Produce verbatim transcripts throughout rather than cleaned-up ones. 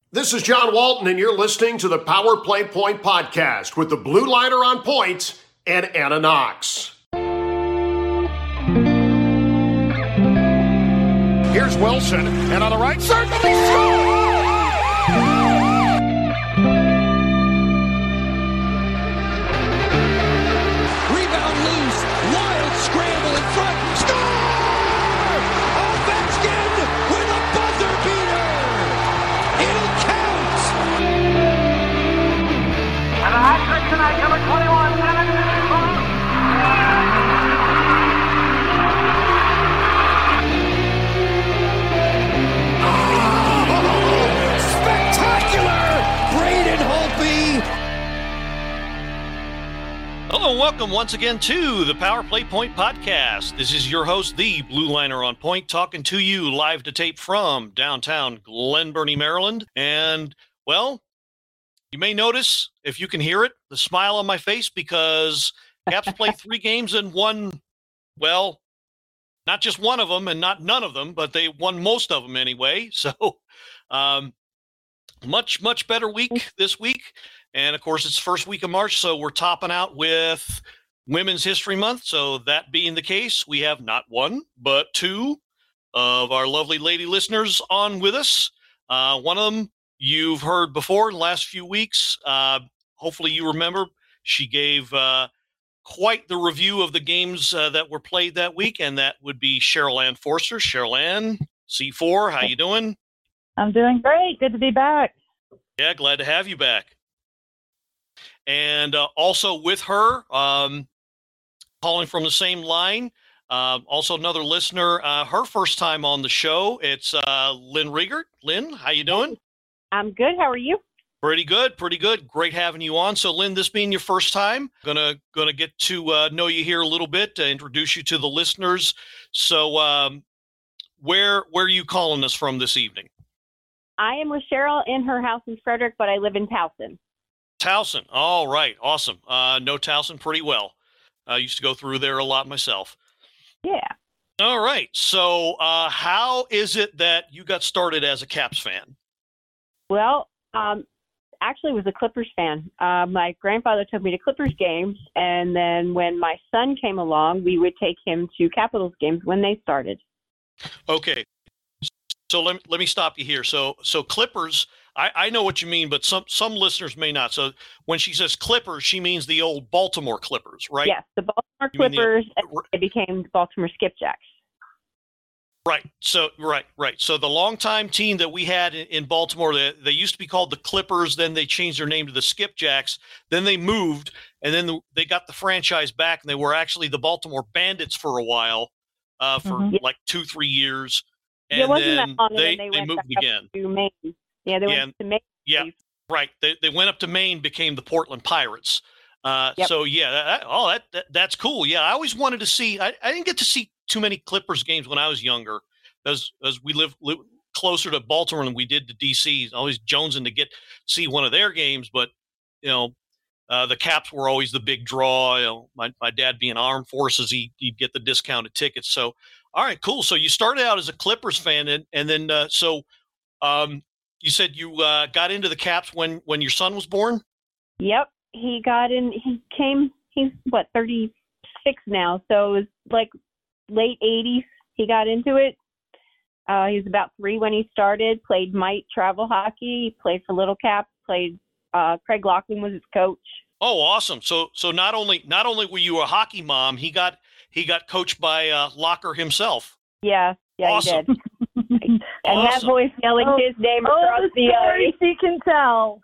This is John Walton, and you're listening to the Power Play Point podcast with the Blue Liner on point and Anna Knox. Here's Wilson, and on the right side, he scores! Rebound loose, wild scramble in front, score! Ovechkin with a buzzer beater! It'll count! And the hat trick tonight, number twenty-one, Hello and welcome once again to the Power Play Point podcast. This is your host, the Blue Liner on Point, talking to you live to tape from downtown Glen Burnie, Maryland. And, well, you may notice, if you can hear it, the smile on my face because Caps played three games and won, well, not just one of them and not none of them, but they won most of them anyway. So, um, much, much better week this week. And, of course, it's the first week of March, so we're topping out with Women's History Month. So that being the case, we have not one, but two of our lovely lady listeners on with us. Uh, one of them you've heard before in the last few weeks. Uh, hopefully you remember she gave uh, quite the review of the games uh, that were played that week, and that would be Cheryl Ann Forster. Cheryl Ann, C four, how you doing? I'm doing great. Good to be back. Yeah, glad to have you back. And uh, also with her, um, calling from the same line, uh, also another listener, uh, her first time on the show, it's uh, Lynn Riegert. Lynn, how you doing? I'm good. How are you? Pretty good, pretty good. Great having you on. So, Lynn, this being your first time, gonna gonna get to uh, know you here a little bit, to introduce you to the listeners. So, um, where where are you calling us from this evening? I am with Cheryl in her house in Frederick, but I live in Towson. Towson. All right. Awesome. Uh, know Towson pretty well. I used to go through there a lot myself. Yeah. All right. So uh, how is it that you got started as a Caps fan? Well, um, actually was a Clippers fan. Uh, my grandfather took me to Clippers games, and then when my son came along, we would take him to Capitals games when they started. Okay. So let, let me stop you here. So so Clippers, I, I know what you mean, but some, some listeners may not. So when she says Clippers, she means the old Baltimore Clippers, right? Yes, the Baltimore You mean the- Clippers, and they became the Baltimore Skipjacks. Right. So right, right. So the longtime team that we had in, in Baltimore, they, they used to be called the Clippers. Then they changed their name to the Skipjacks. Then they moved, and then the, they got the franchise back, and they were actually the Baltimore Bandits for a while, uh, for Mhm. like two, three years. And Yeah, it wasn't then that long, and they, then they, they, went moved back again. up to Maine. Yeah, they Yeah, went to Maine. Yeah, right. They they went up to Maine, became the Portland Pirates. Uh, Yep. So yeah, that, oh, that, that that's cool. Yeah, I always wanted to see. I, I didn't get to see too many Clippers games when I was younger, as as we live, live closer to Baltimore than we did to D C. Always jonesing to get see one of their games, but you know, uh, the Caps were always the big draw. You know, my my dad being armed forces, he he'd get the discounted tickets. So all right, cool. So you started out as a Clippers fan, and and then uh, so. Um, You said you uh, got into the Caps when, when your son was born? Yep, he got in. He came. He's what thirty-six now, so it was like late eighties. He got into it. Uh, he was about three when he started. Played mite travel hockey. Played for Little Caps. Played. Uh, Craig Laughlin was his coach. Oh, awesome! So so not only not only were you a hockey mom, he got he got coached by uh, Locker himself. Yeah, yeah, Awesome. he did. And that Awesome. voice yelling Oh, his name oh, across the sorry, ice. she can tell.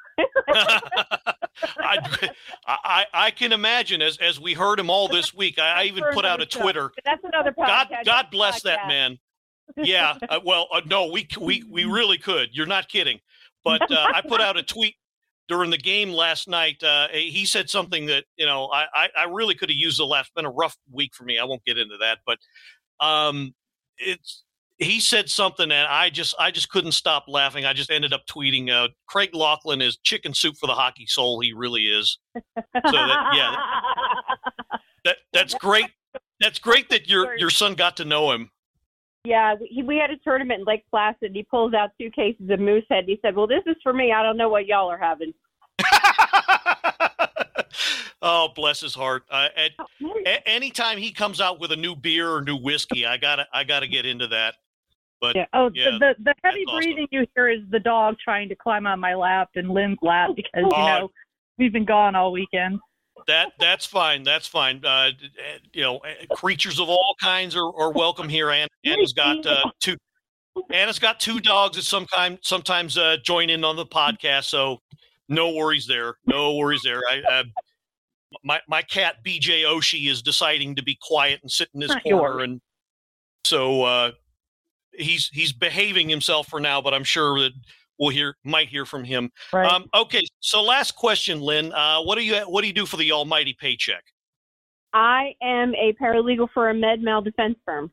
I, I I can imagine as as we heard him all this week. I, I even For put out a another show. Twitter. That's another God podcast. God bless that Podcast. man. Yeah. Uh, well, uh, no, we we we really could. You're not kidding. But uh, I put out a tweet during the game last night. Uh, he said something that you know I I, I really could have used the laugh. It's been a rough week for me. I won't get into that, but um, it's. He said something and I just I just couldn't stop laughing. I just ended up tweeting, uh, Craig Laughlin is chicken soup for the hockey soul. He really is. So that, yeah, that, that that's great. That's great that your your son got to know him. Yeah, we, we had a tournament in Lake Placid. And he pulls out two cases of Moosehead. And he said, well, this is for me. I don't know what y'all are having. Oh, bless his heart. Uh, at, a- anytime he comes out with a new beer or new whiskey, I gotta, I gotta get into that. But yeah. Oh, yeah, the, the, the heavy awesome. breathing you hear is the dog trying to climb on my lap and Lynn's lap because, you Oh. know, we've been gone all weekend. That that's fine. That's fine. Uh, you know, creatures of all kinds are, are welcome here. And Anna's got uh, two. Anna's got two dogs that sometimes sometimes uh, join in on the podcast. So no worries there. No worries there. I, uh, my my cat B J Oshie is deciding to be quiet and sit in his Not corner, yours. and so uh, he's he's behaving himself for now. But I'm sure that we'll hear might hear from him. Right. Um, okay, so last question, Lynn. Uh, what do you what do you do for the almighty paycheck? I am a paralegal for a med mal defense firm.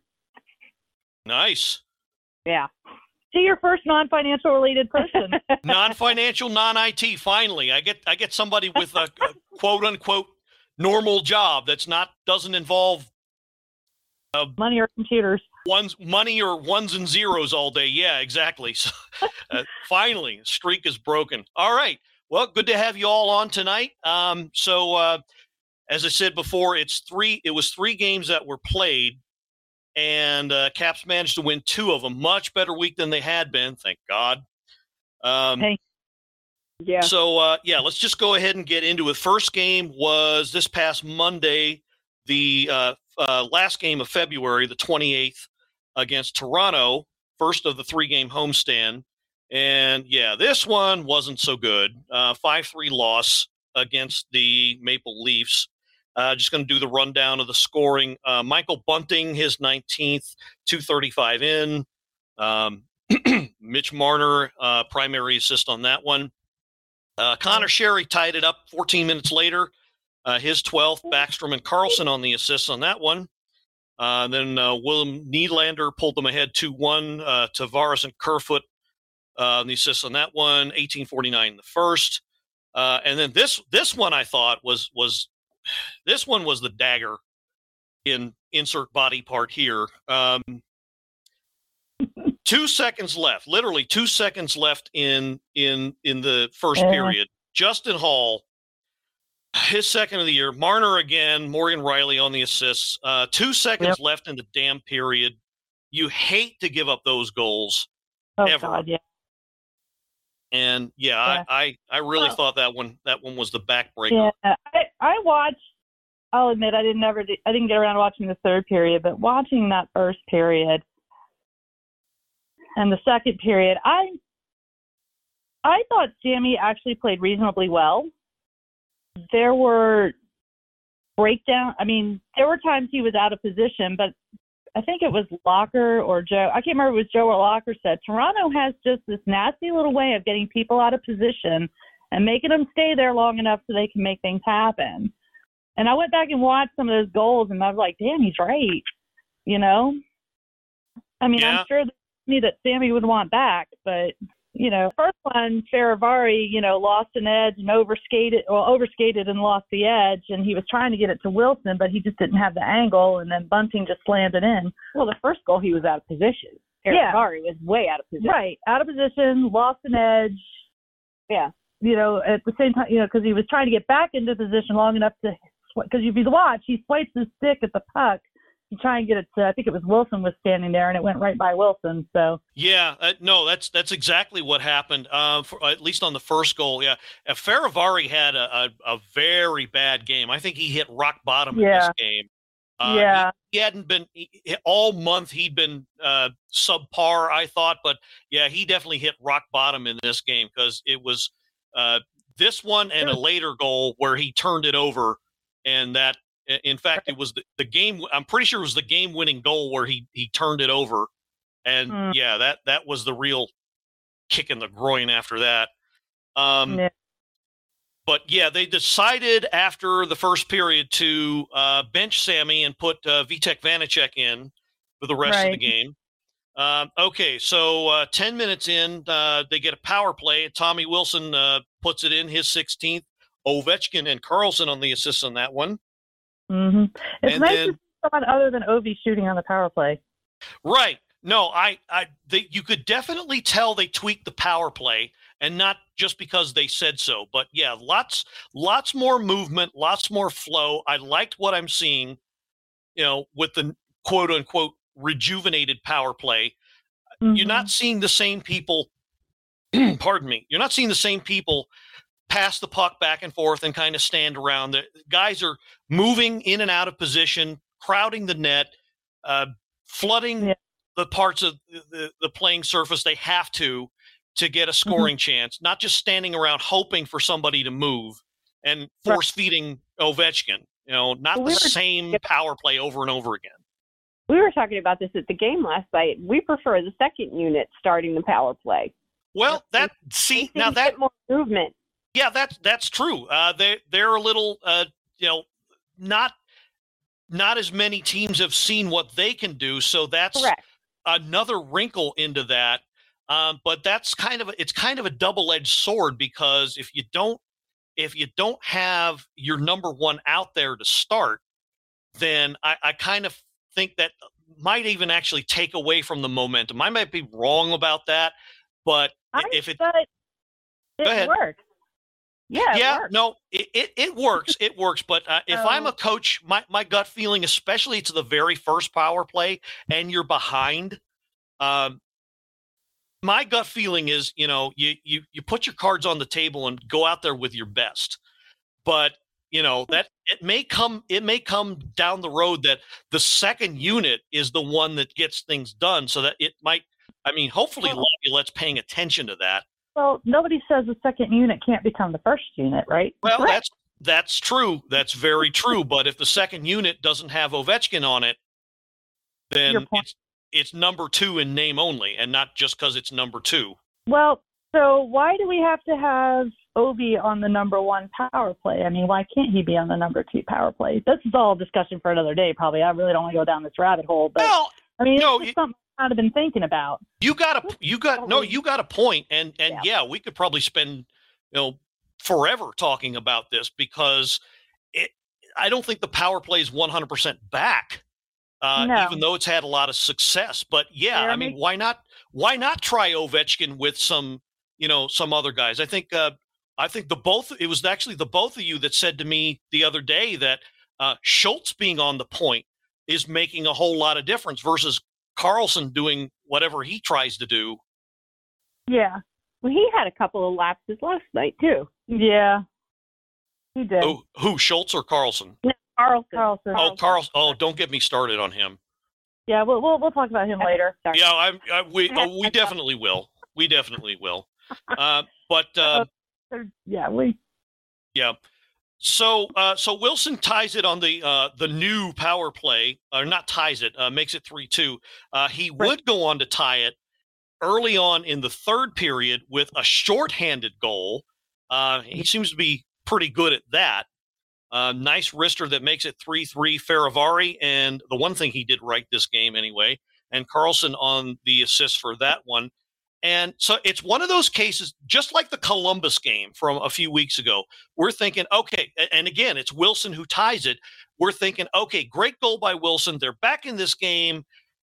Nice. Yeah. See, your first non-financial related person. Non-financial, non-I T. Finally, I get I get somebody with a, a quote unquote normal job that's not doesn't involve uh, Money or computers. ones money or ones and zeros all day. Yeah, exactly. So, uh, finally, streak is broken. All right. Well, good to have you all on tonight. Um, so, uh, as I said before, it's three. It was three games that were played, and uh, Caps managed to win two of them. Much better week than they had been, thank God. Um, Hey. Yeah. So, uh, yeah, let's just go ahead and get into it. First game was this past Monday, the uh, uh, last game of February, the twenty-eighth, against Toronto, first of the three-game homestand. And, yeah, this one wasn't so good. Uh, five three loss against the Maple Leafs. Uh, just going to do the rundown of the scoring. Uh, Michael Bunting, his nineteenth, two thirty-five in. Um, Mitch Marner, uh, primary assist on that one. Uh, Connor Sherry tied it up fourteen minutes later. Uh, his twelfth. Backstrom and Carlson on the assists on that one. Uh, then uh, Willem Nylander pulled them ahead two one. Uh, Tavares and Kerfoot uh, the assists on that one. eighteen forty-nine in the first. Uh, and then this this one I thought was was this one was the dagger in insert body part here. Um, two seconds left, literally two seconds left in in in the first Yeah. period. Justin Hall, his second of the year. Marner again. Morgan Riley on the assists. Uh, two seconds Yep. left in the damn period. You hate to give up those goals. Oh, Ever. God, yeah. And yeah, Yeah. I, I I really Well- thought that one that one was the backbreaker. Yeah, I, I watched. I'll admit I didn't ever. I didn't get around to watching the third period, but watching that first period and the second period, I I thought Sammy actually played reasonably well. There were breakdown. I mean, there were times he was out of position, but I think it was Locker or Joe. I can't remember if it was Joe or Locker said Toronto has just this nasty little way of getting people out of position and making them stay there long enough so they can make things happen. And I went back and watched some of those goals, and I was like, damn, he's right. You know? I mean, Yeah. I'm sure that, that Sammy would want back, but, you know, first one, Faravari, you know, lost an edge and overskated, well, overskated and lost the edge, and he was trying to get it to Wilson, but he just didn't have the angle, and then Bunting just slammed it in. Well, the first goal, he was out of position. Yeah. Sorry, was way out of position. Right, out of position, lost an edge. Yeah. You know, at the same time, you know, because he was trying to get back into position long enough to, because if you watch, he swipes his stick at the puck to try and get it to, I think it was Wilson was standing there, and it went right by Wilson. So Yeah, uh, no, that's that's exactly what happened. Uh, for, at least on the first goal, yeah. Uh, Faravari had a, a, a very bad game. I think he hit rock bottom in Yeah. this game. Uh, Yeah. he, he hadn't been he, all month. He'd been uh, subpar, I thought, but yeah, he definitely hit rock bottom in this game because it was uh, this one and a later goal where he turned it over, and that. In fact, it was the, the game. I'm pretty sure it was the game-winning goal where he he turned it over, and Mm. yeah, that that was the real kick in the groin after that. Um, yeah. But yeah, they decided after the first period to uh, bench Sammy and put uh, Vitek Vanacek in for the rest of the Right. game. Um, okay, so uh, ten minutes in, uh, they get a power play. Tommy Wilson uh, puts it in his sixteenth. Ovechkin and Carlson on the assist on that one. hmm It's And nice then- to see someone other than Ovi shooting on the power play. Right. No, I, I, they, you could definitely tell they tweaked the power play, and not just because they said so. But yeah, lots, lots more movement, lots more flow. I liked what I'm seeing, you know, with the quote unquote rejuvenated power play. Mm-hmm. You're not seeing the same people. Pardon me. You're not seeing the same people pass the puck back and forth and kind of stand around. The guys are moving in and out of position, crowding the net, uh, flooding yeah. the parts of the, the playing surface they have to to get a scoring mm-hmm. chance, not just standing around hoping for somebody to move and force feeding Ovechkin. You know, not well, we the were, same power play over and over again. We were talking about this at the game last night. We prefer the second unit starting the power play. Well, that see now that more movement. Yeah, that's that's true. Uh, they they're a little, uh, you know, not not as many teams have seen what they can do, so that's Correct. Another wrinkle into that. Um, but that's kind of a, it's kind of a double-edged sword, because if you don't if you don't have your number one out there to start, then I, I kind of think that might even actually take away from the momentum. I might be wrong about that, but I if it, it go ahead. works. Yeah, yeah, it works. no, it, it, it works. It works. But uh, if um, I'm a coach, my, my gut feeling, especially to the very first power play and you're behind, um, my gut feeling is, you know, you, you, you put your cards on the table and go out there with your best. But, you know, that it may come, it may come down the road that the second unit is the one that gets things done, so that it might, I mean, hopefully Laviolette's paying attention to that. Well, nobody says the second unit can't become the first unit, right? Well, Correct. that's that's true. That's very true. But if the second unit doesn't have Ovechkin on it, then it's it's number two in name only, and not just because it's number two. Well, so why do we have to have Ovi on the number one power play? I mean, why can't he be on the number two power play? This is all discussion for another day, probably. I really don't want to go down this rabbit hole, but well, I mean, no, it's something I've been thinking about. You got a, you got no, you got a point, and and yeah. yeah, we could probably spend, you know, forever talking about this, because it. I don't think the power play is one hundred percent back, uh, no. even though it's had a lot of success. But yeah, yeah I mean, why not? Why not try Ovechkin with some, you know, some other guys? I think, uh, I think the both. It was actually the both of you that said to me the other day that uh, Schultz being on the point is making a whole lot of difference versus Carlson doing whatever he tries to do. Yeah. Well, he had a couple of lapses last night, too. Yeah. He did. Oh, who, Schultz or Carlson? No, Carlson. Carlson. Oh, Carlson. Oh, don't get me started on him. Yeah, we'll we'll, we'll talk about him later. Sorry. Yeah, I, I, we oh, we definitely will. We definitely will. Uh, but uh, yeah, we. Yeah. So, uh, so Wilson ties it on the uh, the new power play, or not ties it, uh, makes it three two. Uh, he right. would go on to tie it early on in the third period with a shorthanded goal. Uh, he seems to be pretty good at that. Uh, nice wrister that makes it three three. Faravari, and the one thing he did right this game anyway, and Carlson on the assist for that one. And so it's one of those cases, just like the Columbus game from a few weeks ago. We're thinking, okay, and again, it's Wilson who ties it. We're thinking, okay, great goal by Wilson. They're back in this game.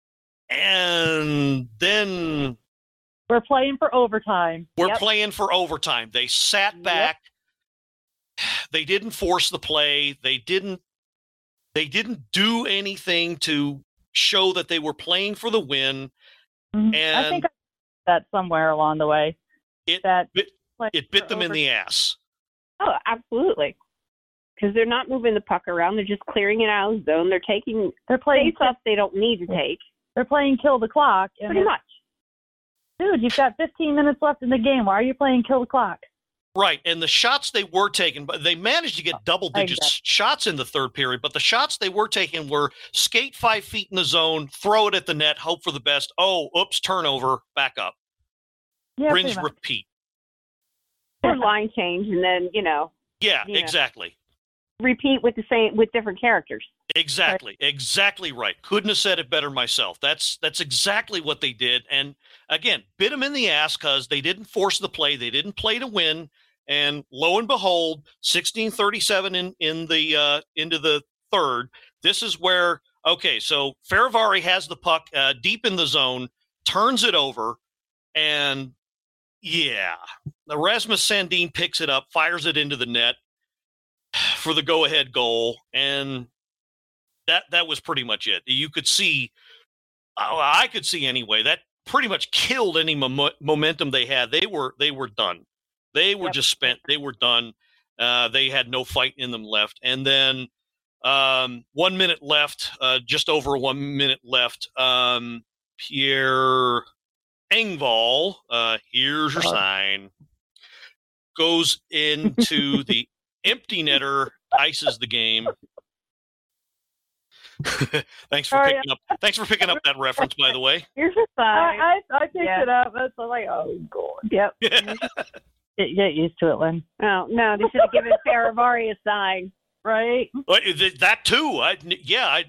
And then we're playing for overtime. We're yep. playing for overtime. They sat back. Yep. They didn't force the play. They didn't, they didn't do anything to show that they were playing for the win. Mm-hmm. And I think I that somewhere along the way. It that bit, it bit them over- in the ass. Oh, absolutely. Because they're not moving the puck around. They're just clearing it out of the zone. They're taking they're playing stuff they don't need to take. They're playing kill the clock. And Pretty much. Dude, you've got fifteen minutes left in the game. Why are you playing kill the clock? Right, and the shots they were taking, but they managed to get double-digit exactly. shots in the third period, but the shots they were taking were skate five feet in the zone, throw it at the net, hope for the best. Oh, oops, turnover, back up. Yeah, Rinse, repeat. Or line change, and then, you know. Yeah, you know, exactly. Repeat with the same with different characters. Exactly, right. exactly right. Couldn't have said it better myself. That's that's exactly what they did. And again, bit them in the ass because they didn't force the play. They didn't play to win. And lo and behold, sixteen thirty-seven in in the uh, into the third. This is where Okay, so Faravari has the puck uh, deep in the zone, turns it over, and yeah, Rasmus Sandin picks it up, fires it into the net for the go-ahead goal, and that that was pretty much it. You could see, oh, I could see anyway, that pretty much killed any mom- momentum they had. They were they were done. They were yep. just spent. They were done. Uh, they had no fight in them left. And then um, one minute left, uh, just over one minute left. Um, Pierre Engvall, uh, here's your uh, sign, goes into the empty netter, ices the game. Thanks for picking up. Thanks for picking up that reference, by the way. Here's your sign. I, I, I picked yeah. it up. I was like, oh god. Yep. get, get used to it, Lynn. Oh no, they should have given Faravari a sign, right? Well, that too. I yeah. I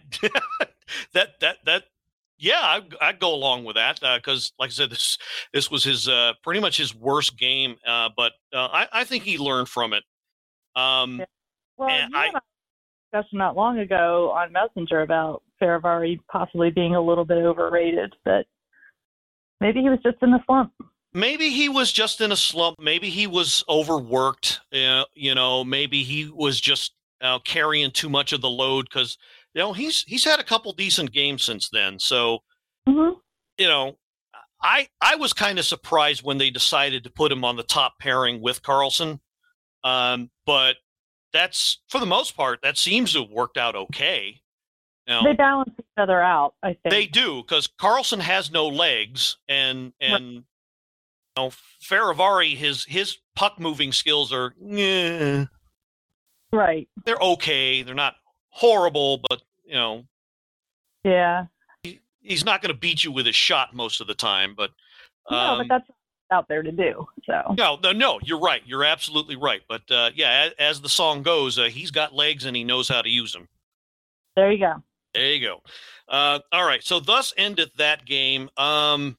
that that that. Yeah, I'd, I'd go along with that because, uh, like I said, this this was his uh, pretty much his worst game. Uh, but uh, I, I think he learned from it. Um, yeah. Well, and you I, had a discussion not long ago on Messenger about Faravari possibly being a little bit overrated, but maybe he was just in a slump. Maybe he was just in a slump. Maybe he was overworked. Uh, you know, maybe he was just uh, carrying too much of the load because. You know, he's he's had a couple decent games since then. So, mm-hmm. you know, I I was kind of surprised when they decided to put him on the top pairing with Carlson. Um, but that's, for the most part, that seems to have worked out okay. You know, they balance each other out, I think. They do, because Carlson has no legs, and and right. you know, Faravari, his his puck moving skills are eh, right. They're okay. They're not horrible, but you know, yeah, he, he's not going to beat you with his shot most of the time. But um, no, but that's out there to do. So no, no, no, you're right. You're absolutely right. But uh, yeah, as, as the song goes, uh, he's got legs and he knows how to use them. There you go. There you go. Uh, all right. So thus endeth that game. Um,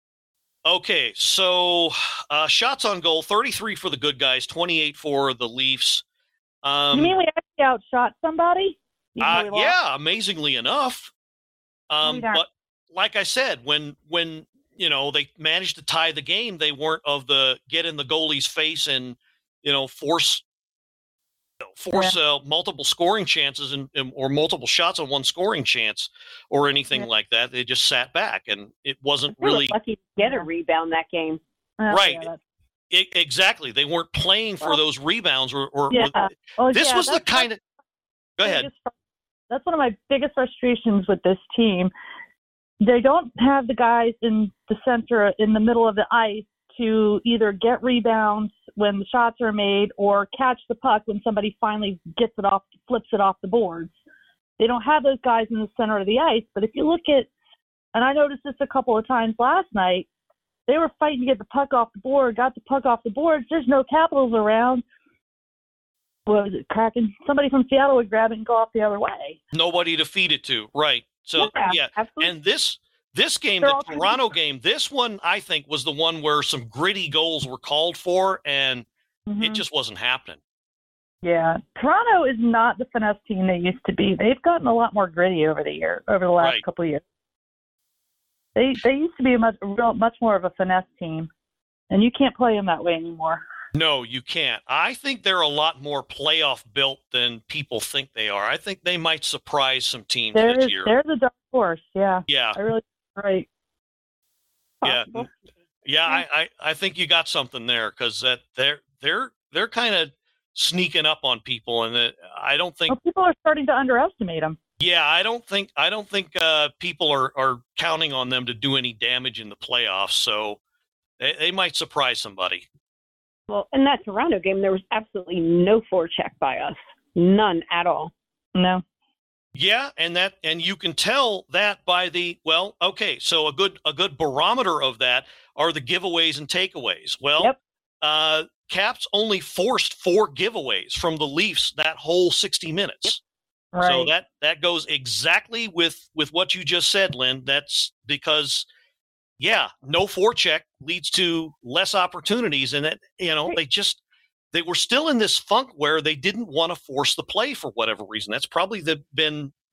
okay. So uh, shots on goal: thirty-three for the good guys, twenty-eight for the Leafs. Um, you mean we actually outshot somebody? Uh, yeah, amazingly enough. Um, but like I said, when when you know they managed to tie the game, they weren't of the get in the goalie's face and you know force you know, force yeah. uh, multiple scoring chances and, and or multiple shots on one scoring chance or anything yeah. like that. They just sat back, and it wasn't they really were lucky to get a rebound that game. Right. Yeah, it, exactly. They weren't playing for well, those rebounds. Or, or, yeah. or well, this yeah, was the kind of. Go ahead. That's one of my biggest frustrations with this team. They don't have the guys in the center, in the middle of the ice, to either get rebounds when the shots are made or catch the puck when somebody finally gets it off, flips it off the boards. They don't have those guys in the center of the ice. But if you look at, and I noticed this a couple of times last night, they were fighting to get the puck off the board, got the puck off the boards. There's no Capitals around. What was it, Kraken? Somebody from Seattle would grab it and go off the other way. Nobody to feed it to, right? So yeah, yeah. Absolutely. And this this game, They're the Toronto game, this one I think was the one where some gritty goals were called for, and mm-hmm. it just wasn't happening. Yeah, Toronto is not the finesse team they used to be. They've gotten a lot more gritty over the year, over the last right. couple of years. They they used to be a much real, much more of a finesse team, and you can't play them that way anymore. No, you can't. I think they're a lot more playoff built than people think they are. I think they might surprise some teams they're, this year. They're the dark horse, yeah. Yeah. I really right. Yeah, yeah. I, I, I think you got something there because that they're they're they're kind of sneaking up on people, and that I don't think well, people are starting to underestimate them. Yeah, I don't think I don't think uh, people are, are counting on them to do any damage in the playoffs. So they, they might surprise somebody. Well, in that Toronto game, there was absolutely no forecheck by us. None at all. No. Yeah, and that and you can tell that by the well, okay, so a good a good barometer of that are the giveaways and takeaways. Well, yep. uh, Caps only forced four giveaways from the Leafs that whole sixty minutes. Yep. Right. So that that goes exactly with with what you just said, Lynn. That's because yeah, no forecheck leads to less opportunities, and that you know they just they were still in this funk where they didn't want to force the play for whatever reason. That's probably the, been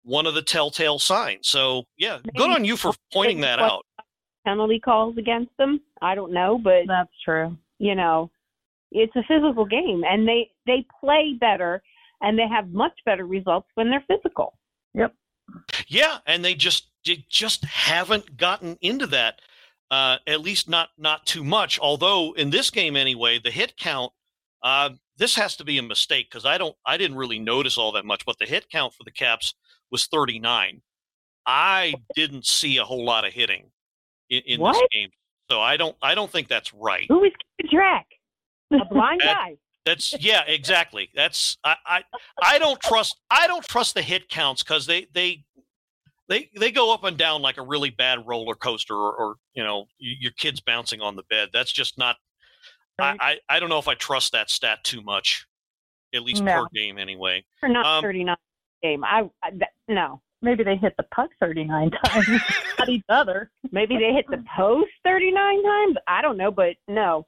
one of the telltale signs. So, yeah, Maybe good on you for pointing that out. Penalty calls against them. I don't know, but That's true. you know, it's a physical game, and they they play better, and they have much better results when they're physical. Yep. Yeah, and they just they just haven't gotten into that, uh, at least not not too much. Although in this game anyway, the hit count, uh, this has to be a mistake because I don't I didn't really notice all that much. But the hit count for the Caps was thirty-nine. I didn't see a whole lot of hitting in, in this What? game, so I don't I don't think that's right. Who is keeping track? A blind That- guy. That's yeah, exactly. That's I I, I don't trust I don't trust the hit counts because they they they they go up and down like a really bad roller coaster, or, or you know y- your kid's bouncing on the bed. That's just not. Right. I, I I don't know if I trust that stat too much, at least No. per game anyway. For not Um, thirty-nine game. I, I that, no. Maybe they hit the puck thirty-nine times at each other. Maybe they hit the post thirty-nine times. I don't know, but no.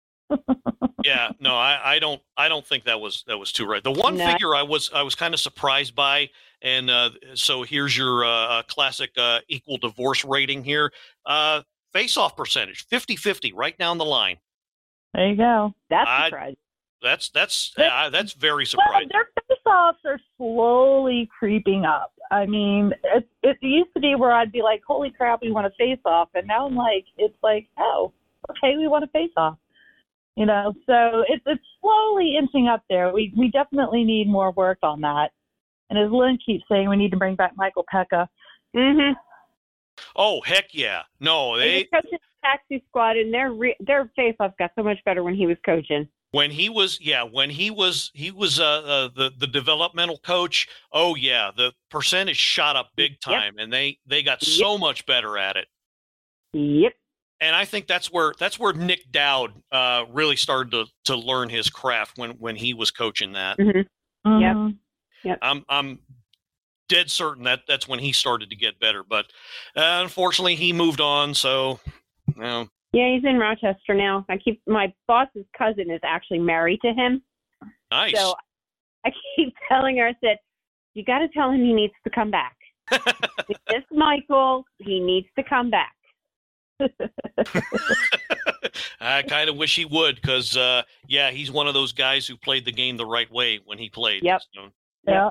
Yeah, no, I, I don't I don't think that was that was too right. The one No. figure I was I was kind of surprised by, and uh, so here's your uh, classic uh, equal divorce rating here. Uh, face-off percentage, fifty-fifty, right down the line. There you go. That's I- surprising. That's that's uh, that's very Well, surprising. their face-offs are slowly creeping up. I mean, it, it used to be where I'd be like, holy crap, we want to face-off. And now I'm like, it's like, oh, okay, we want to face-off. You know, so it's it's slowly inching up there. We we definitely need more work on that. And as Lynn keeps saying, we need to bring back Michael Pekka. Mm-hmm. Oh heck yeah! No, They they coaching the taxi squad, and their re- their face-off got so much better when he was coaching. when he was yeah when he was he was uh, uh the the developmental coach. Oh yeah, the percentage shot up big time, and they they got so much better at it. Yep. And I think that's where that's where Nick Dowd uh, really started to to learn his craft when when he was coaching that. Mm-hmm. Mhm. I'm I'm dead certain that that's when he started to get better. But uh, unfortunately, he moved on. So, you know, Yeah, he's in Rochester now. I keep my boss's cousin is actually married to him, nice. so I keep telling her, I said, "You got to tell him he needs to come back. This Michael, he needs to come back." I kind of wish he would, because uh, yeah, he's one of those guys who played the game the right way when he played. Yep. So, Yeah.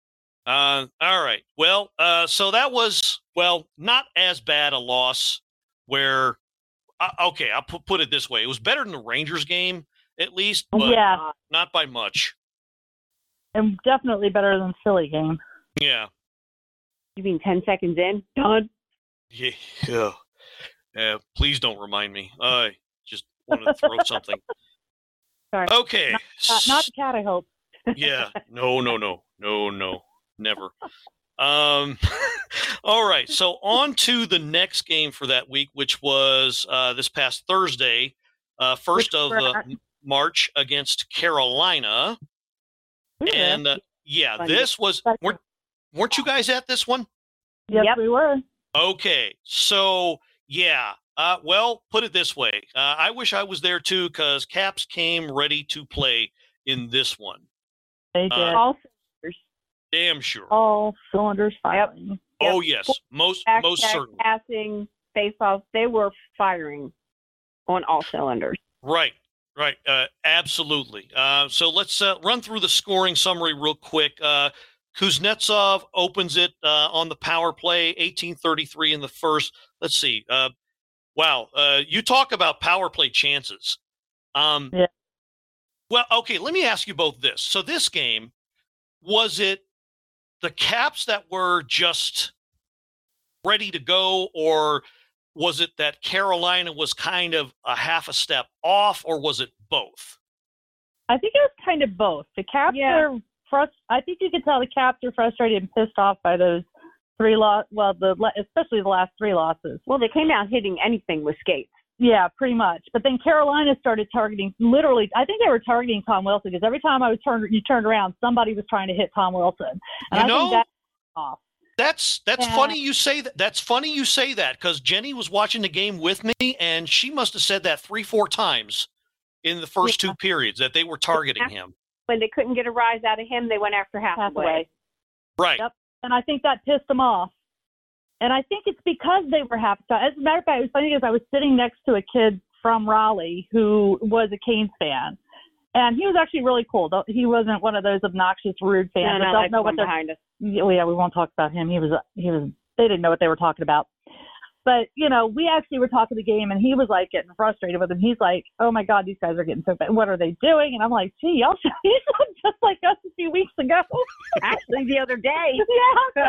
uh, all right. Well, uh, so that was well not as bad a loss. Where uh, okay, I'll put put it this way: it was better than the Rangers game, at least, but Yeah. not by much. And definitely better than Philly game. Yeah. You mean ten seconds in? Done. Yeah. Yeah. Uh, please don't remind me. I just wanted to throw something. Sorry. Okay. Not, not the cat, I hope. Yeah. No, no, no, no, no, never. Um, all right. So on to the next game for that week, which was uh, this past Thursday, uh, first Which of we're uh, at. March against Carolina. And uh, yeah, Fun. this was weren't, weren't you guys at this one? Yes, Yep. we were. Okay, so yeah, uh, well, put it this way: uh, I wish I was there too, because Caps came ready to play in this one. They Uh, did. All cylinders. Damn sure. All cylinders firing. Oh yes, most Back, most back, certainly. passing, face-offs. They were firing on all cylinders. Right, right, uh, absolutely. Uh, so let's uh, run through the scoring summary real quick. Uh, Kuznetsov opens it uh, on the power play, eighteen thirty-three in the first. Let's see. Uh, wow, uh, you talk about power play chances. Um, Yeah. Well, okay, let me ask you both this. So this game, was it the Caps that were just ready to go, or was it that Carolina was kind of a half a step off, or was it both? I think it was kind of both. The Caps Yeah. are frust- I think you could tell the Caps are frustrated and pissed off by those three loss. Well, the la- especially the last three losses. Well, they came out hitting anything with skates. Yeah, pretty much. But then Carolina started targeting. Literally, I think they were targeting Tom Wilson because every time I was turned, you turned around, somebody was trying to hit Tom Wilson. And You I know, think that's off. That's that's Yeah. funny you say that. That's funny you say that, because Jenny was watching the game with me, and she must have said that three, four times in the first Yeah. two periods that they were targeting him. When they couldn't get a rise out of him, they went after Hathaway. Hathaway. Right. Yep. and I think that pissed them off. And I think it's because they were half time. As a matter of fact, it was funny because I was sitting next to a kid from Raleigh who was a Canes fan, and he was actually really cool. He wasn't one of those obnoxious, rude fans No, that no, don't like know the what one they're. behind us. Yeah, yeah, we won't talk about him. He was, he was. They didn't know what they were talking about. But, you know, we actually were talking the game, and he was, like, getting frustrated with him. He's like, oh, my God, these guys are getting so bad. What are they doing? And I'm like, gee, y'all should be just like us a few weeks ago. Actually, the other day. Yeah.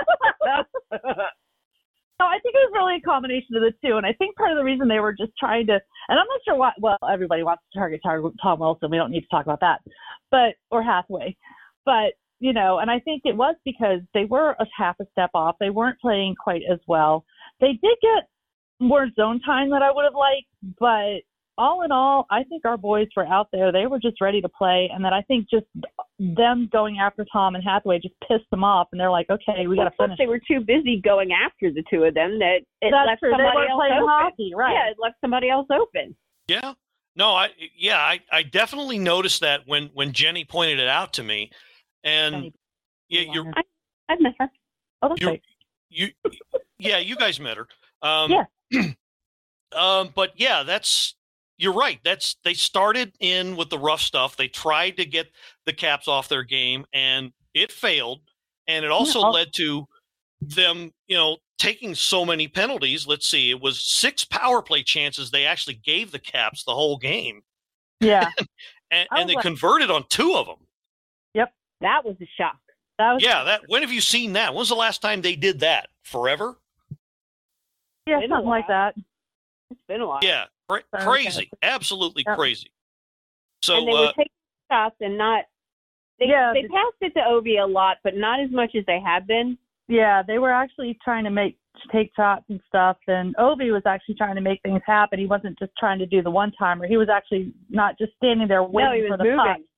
So I think it was really a combination of the two. And I think part of the reason they were just trying to – and I'm not sure why – well, everybody wants to target Tom Wilson. We don't need to talk about that. But – or Hathaway. But, you know, and I think it was because they were a half a step off. They weren't playing quite as well. They did get more zone time that I would have liked, but all in all, I think our boys were out there. They were just ready to play, and then I think just them going after Tom and Hathaway just pissed them off, and they're like, okay, we got to finish. They were too busy going after the two of them that it That's left true. somebody They weren't else playing open. hockey, right? Yeah, it left somebody else open. Yeah. No, I yeah, I, I definitely noticed that when, when Jenny pointed it out to me. And Jenny. yeah, you're I, I've met her. Oh, that's you, right. you yeah, you guys met her. Um, Yeah. um, but yeah, that's you're right. That's they started in with the rough stuff. They tried to get the Caps off their game, and it failed. And it also Yeah. led to them, you know, taking so many penalties. Let's see, it was six power play chances they actually gave the Caps the whole game, Yeah. and, I and they was like- converted on two of them. That was a shock. That was, Yeah, that. When have you seen that? When's the last time they did that? Forever? yeah, Been a something like while. that. It's been a while. Yeah, cra- Okay. crazy, absolutely Yep. crazy. So and they uh, were taking shots and not. They, Yeah, they the- passed it to Ovi a lot, but not as much as they have been. Yeah, they were actually trying to make take shots and stuff, and Ovi was actually trying to make things happen. He wasn't just trying to do the one timer. He was actually not just standing there waiting No, he for was the moving. puck.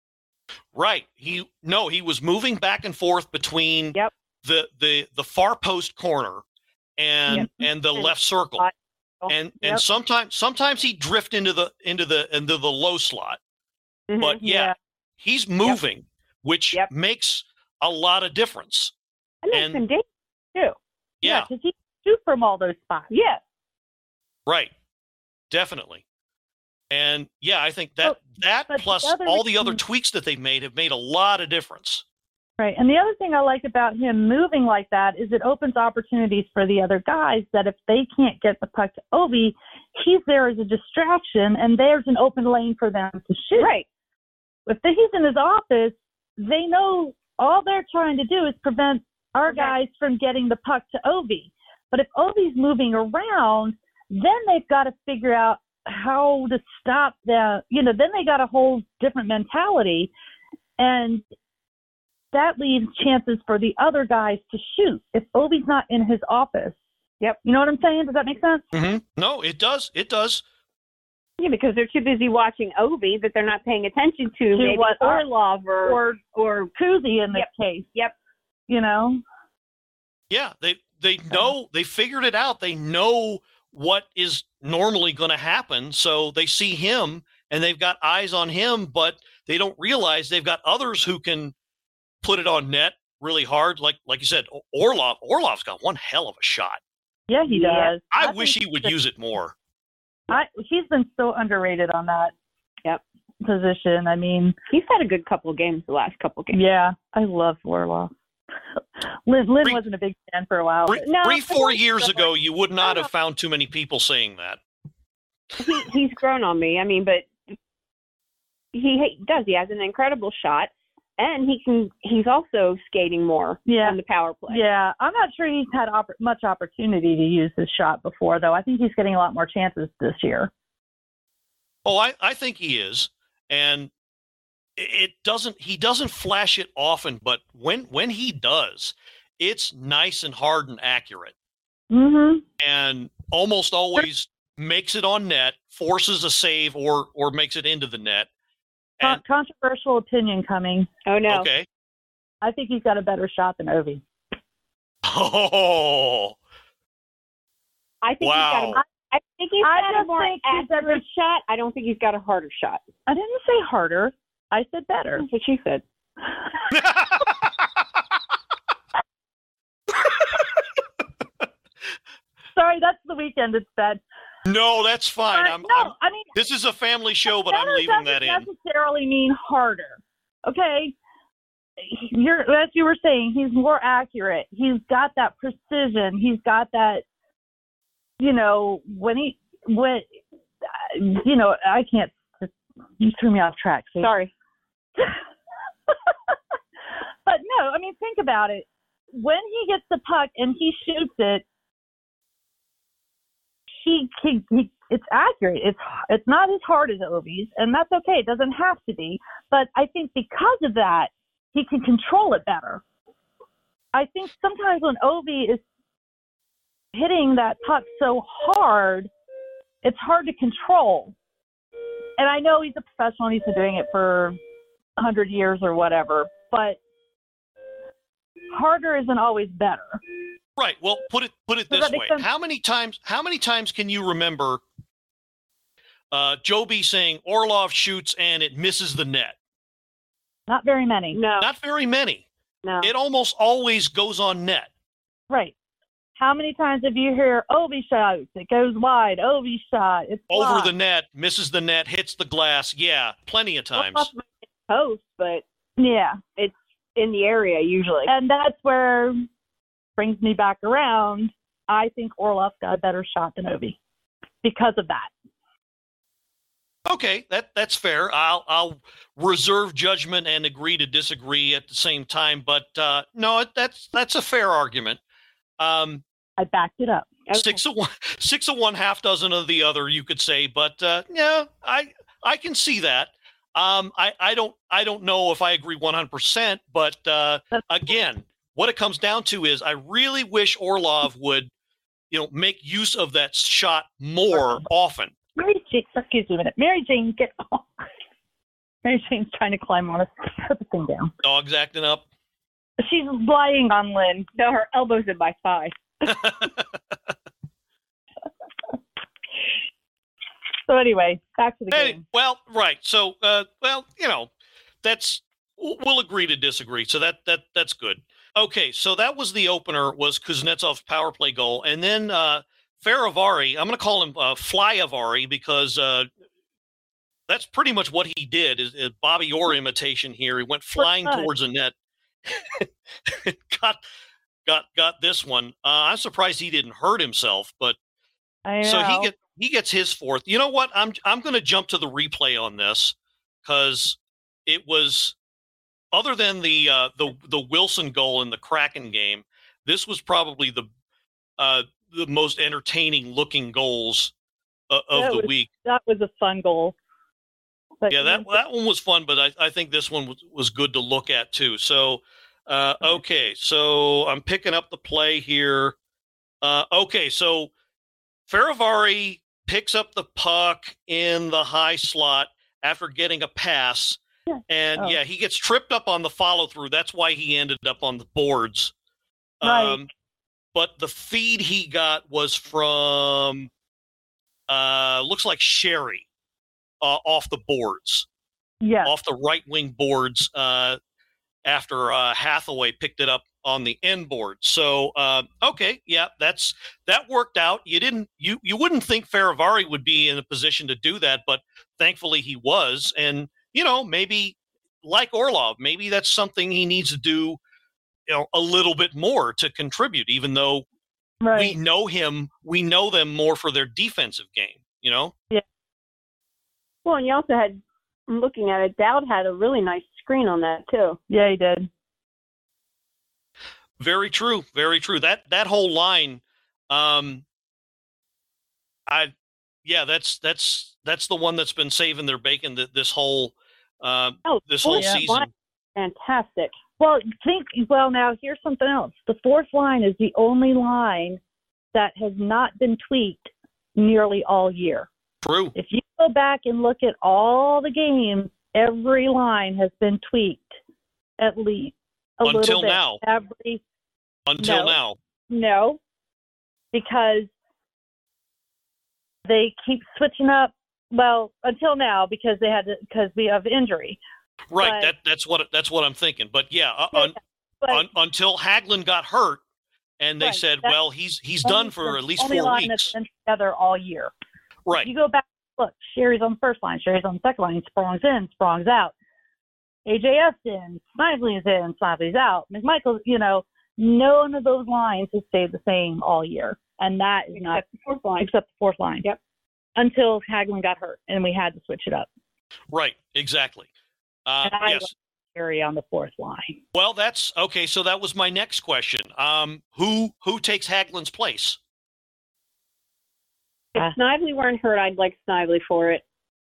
right, he no, he was moving back and forth between Yep. the the the far post corner and Yep. and the And left circle, slot. and and Yep. sometimes sometimes he drift into the into the into the low slot. Mhm. But yeah, Yeah. he's moving, which Yep. makes a lot of difference. And and- that's some danger too. Yeah, because he can shoot from all those spots. Yeah. right, definitely. And yeah, I think that Oh, that but the plus other all the other reason- tweaks that they've made have made a lot of difference. Right. And the other thing I like about him moving like that is it opens opportunities for the other guys that if they can't get the puck to Ovi, he's there as a distraction, and there's an open lane for them to shoot. Right. If he's in his office, they know all they're trying to do is prevent our Okay. guys from getting the puck to Ovi. But if Ovi's moving around, then they've got to figure out how to stop the, you know, then they got a whole different mentality. And that leaves chances for the other guys to shoot if Ovi's not in his office. Yep. You know what I'm saying? Does that make sense? Mm-hmm. No, it does. It does. Yeah, because they're too busy watching Ovi that they're not paying attention to, To maybe what our- Orlov or Or or Kuzi in this Yep. case. Yep. You know? Yeah, they they know they figured it out. They know what is normally going to happen, so they see him and they've got eyes on him, but they don't realize they've got others who can put it on net really hard. Like like you said, Orlov Orlov's got one hell of a shot. Yeah, he Yeah. does. I, think wish he would that- use it more. I, he's been so underrated on that Yep. position. I mean, He's had a good couple of games the last couple of games. yeah, I love Orlov. Lynn, Lynn Three- wasn't a big fan for a while. Three, but- No, three I four like years so. ago, you would not I have found too many people saying that. He, he's grown on me. I mean, but he, he does. He has an incredible shot, and he can. He's also skating more Yeah. on the power play. Yeah, I'm not sure he's had opp- much opportunity to use his shot before, though. I think he's getting a lot more chances this year. Oh, I, I think he is. And it doesn't he doesn't flash it often, but when when he does, it's nice and hard and accurate. Mm-hmm. And almost always makes it on net, forces a save or or makes it into the net. And, Controversial opinion coming. Oh no. okay. I think he's got a better shot than Ovi. Oh, I think wow. he's got a, I think he's I got a just more think he's accurate shot. I don't think he's got a harder shot. I didn't say harder. I said better. That's what she said. the weekend instead. No, that's fine. But I'm, no, I'm, I mean, this is a family show, but I'm better leaving that in. doesn't necessarily mean harder. Okay, you're as you were saying, he's more accurate. He's got that precision. He's got that. You know, when he when you know, I can't. You threw me off track. See? Sorry. But no, I mean, think about it. When he gets the puck and he shoots it, he, he, he it's accurate. It's it's not as hard as Ovi's, and that's okay. It doesn't have to be. But I think because of that, he can control it better. I think sometimes when Ovi is hitting that puck so hard, it's hard to control. And I know he's a professional and he's been doing it for a hundred years or whatever, but harder isn't always better. Right. Well, put it put it Does this that make way: sense? how many times how many times can you remember uh, Joby saying Orlov shoots and it misses the net? Not very many. No, Not very many. no. It almost always goes on net. Right. How many times have you heard Ovi shoots? It goes wide. Ovi shot. It's Over blocked. the net, misses the net, hits the glass. Yeah, plenty of times. Off my post, but Yeah. it's in the area usually. And that's where brings me back around. I think Orlov's got a better shot than Ovi because of that. Okay, that that's fair. I'll I'll reserve judgment and agree to disagree at the same time. But uh, no, that's that's a fair argument. Um, I backed it up. Six of one, six of one, half dozen of the other, you could say. But uh, yeah, I I can see that. Um, I I don't I don't know if I agree one hundred percent. But uh, again, what it comes down to is I really wish Orlov would, you know, make use of that shot more often. Mary Jane, excuse me a minute. Mary Jane, get off. Mary Jane's trying to climb on us. Put the thing down. Dog's acting up. She's lying on Lynn. No, her elbow's in my thigh. So anyway, back to the Hey, game. well, right. So, uh, well, you know, that's we'll agree to disagree. So that that that's good. Okay, so that was the opener. Was Kuznetsov's power play goal, and then uh, Faravari. I'm going to call him uh, Flyavari because uh, that's pretty much what he did. Is, is Bobby Orr imitation here? He went flying Right. towards the net. got got got this one. Uh, I'm surprised he didn't hurt himself, but. I know. So he get he gets his fourth. You know what? I'm I'm going to jump to the replay on this because it was other than the uh, the the Wilson goal in the Kraken game. This was probably the uh, the most entertaining looking goals uh, of That the was- week. That was a fun goal. But Yeah, that that one was fun, but I, I think this one was, was good to look at too. So, uh, okay, so I'm picking up the play here. Uh, okay, so Faravari picks up the puck in the high slot after getting a pass, Yeah. and Oh. yeah, he gets tripped up on the follow through. That's why he ended up on the boards. Right. Um, but the feed he got was from uh, looks like Sherry. Uh, off the boards, yeah. off the right wing boards, uh, after uh, Hathaway picked it up on the end board. So uh, okay, yeah, that's that worked out. You didn't, you you wouldn't think Faravari would be in a position to do that, but thankfully he was. And you know, maybe like Orlov, maybe that's something he needs to do, you know, a little bit more to contribute. Even though Right. we know him, we know them more for their defensive game. You know. Well, and you also had, I'm looking at it, Dowd had a really nice screen on that too. Yeah, he did. Very true. Very true. That that whole line, um, I, yeah, that's that's that's the one that's been saving their bacon th- this whole uh, Oh, this whole yeah. season. Fantastic. Well, think. Well, now here's something else. The fourth line is the only line that has not been tweaked nearly all year. True. If you go back and look at all the games, every line has been tweaked at least a Until little bit. now. Every Until No. now. no, because they keep switching up. Well, until now, because they had to, because we have injury. Right. But- that that's what that's what I'm thinking. But yeah, uh, un, But un, until Hagelin got hurt, and they Right. said, That's well, he's he's only done for the at least only four line weeks. that's been together all year. Right. You go back, look, Sherry's on the first line, Sherry's on the second line, Sprong's in, Sprong's out. A J F's in, Snively's in, Snively's out. McMichael's, you know, none of those lines have stayed the same all year. And that is Except not, the fourth line. except the fourth line. Yep. Until Hagelin got hurt, and we had to switch it up. Right. Exactly. Uh, And I yes. like Sherry on the fourth line. Well, that's okay. So that was my next question. Um, who who takes Hagelin's place? If Snively weren't hurt, I'd like Snively for it.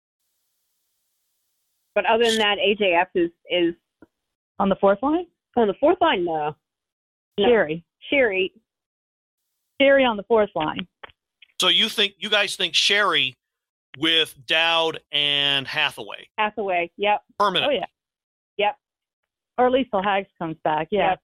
But other than that, A J F is is On the fourth line? on the fourth line. No, No. Sherry. Sherry. Sherry on the fourth line. So you think you guys think Sherry with Dowd and Hathaway Hathaway. Yep. permanent? Oh, yeah. Yep. Or at least till Hags comes back. Yeah. Yep.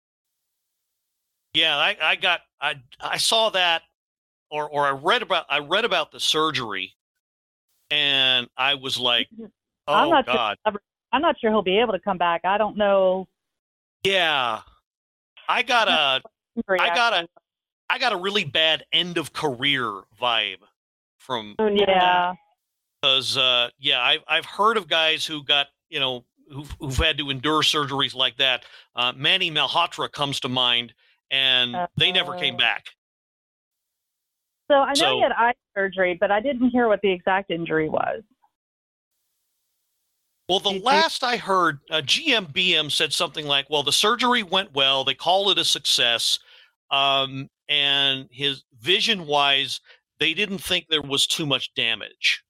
Yeah, I, I got I I saw that, or or I read about I read about the surgery, and I was like, oh I'm not God, Sure, I'm not sure he'll be able to come back. I don't know. yeah. I got a I got a I got a really bad end of career vibe from Oh, no. Yeah. because uh, yeah, I've I've heard of guys who got you know who've, who've had to endure surgeries like that. Uh, Manny Malhotra comes to mind, and they never came Uh, back. So I know So- he had eye surgery, but I didn't hear what the exact injury was. Well, the Did you- last I heard, uh, G M B M said something like, "Well, the surgery went well. They call it a success, um, and his vision-wise, they didn't think there was too much damage."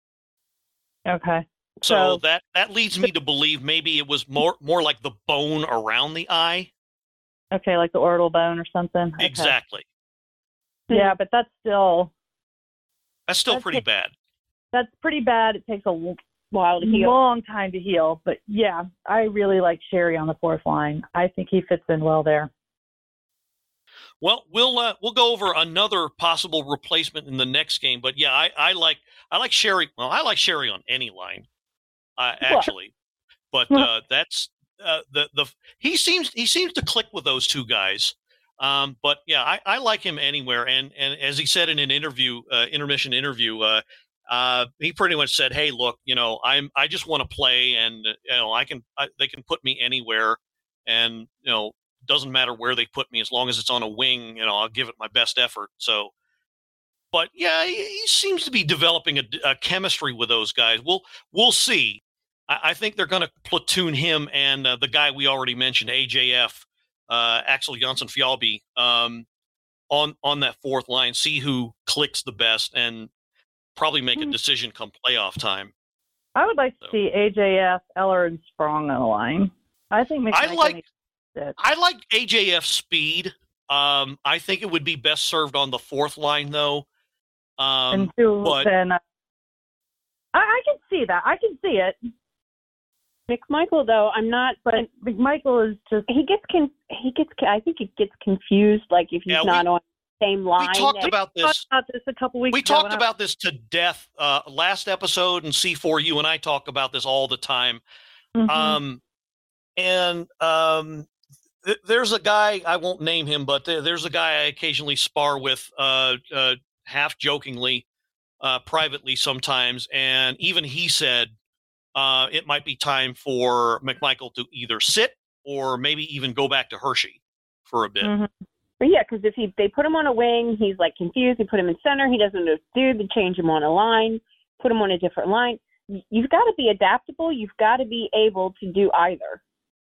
Okay. So, So- that that leads me to believe maybe it was more more like the bone around the eye. Okay, like the orbital bone or something. Okay. Exactly. Yeah, but that's still That's still That's pretty it. bad. that's pretty bad. It takes a l- While to heal. long time to heal. But yeah, I really like Sherry on the fourth line. I think he fits in well there. Well, we'll uh, we'll go over another possible replacement in the next game, but yeah, I, I like I like Sherry. Well, I like Sherry on any line, uh, Well- actually. But uh, that's uh, the the he seems he seems to click with those two guys. Um, but yeah, I, I like him anywhere. And and as he said in an interview, uh, intermission interview, uh, uh, he pretty much said, "Hey, look, you know, I'm I just want to play, and uh, you know, I can I, they can put me anywhere, and you know." Doesn't matter where they put me as long as it's on a wing, you know, I'll give it my best effort. So, but yeah, he, he seems to be developing a, a chemistry with those guys. We'll, we'll see. I, I think they're going to platoon him and uh, the guy we already mentioned, A J F, uh, Axel Jonsson Fjallby, um, on, on that fourth line, see who clicks the best and probably make a decision come playoff time. I would like to So- see A J F, Eller, and Sprong on the line. I think I McMichael like- needs it. I like A J F's speed. Um, I think it would be best served on the fourth line, though. Um, and who but- then? Uh, I, I can see that. I can see it. McMichael, though, I'm not. But McMichael is just He gets con. He gets. I think he gets confused. Like if he's Yeah, we- not on the same line. we talked and- about we talked this. about this a couple weeks We ago. talked and I- about this to death uh, last episode, and C four, you and I talk about this all the time. Mhm. Um, and um, th- there's a guy, I won't name him, but there, there's a guy I occasionally spar with, uh, uh, half jokingly, uh, privately sometimes, and even he said uh, it might be time for McMichael to either sit or maybe even go back to Hershey for a bit. Mhm. But yeah, because if he they put him on a wing, he's like confused. They put him in center, he doesn't know what to do. They change him on a line, put him on a different line. Y- You've got to be adaptable. You've got to be able to do either.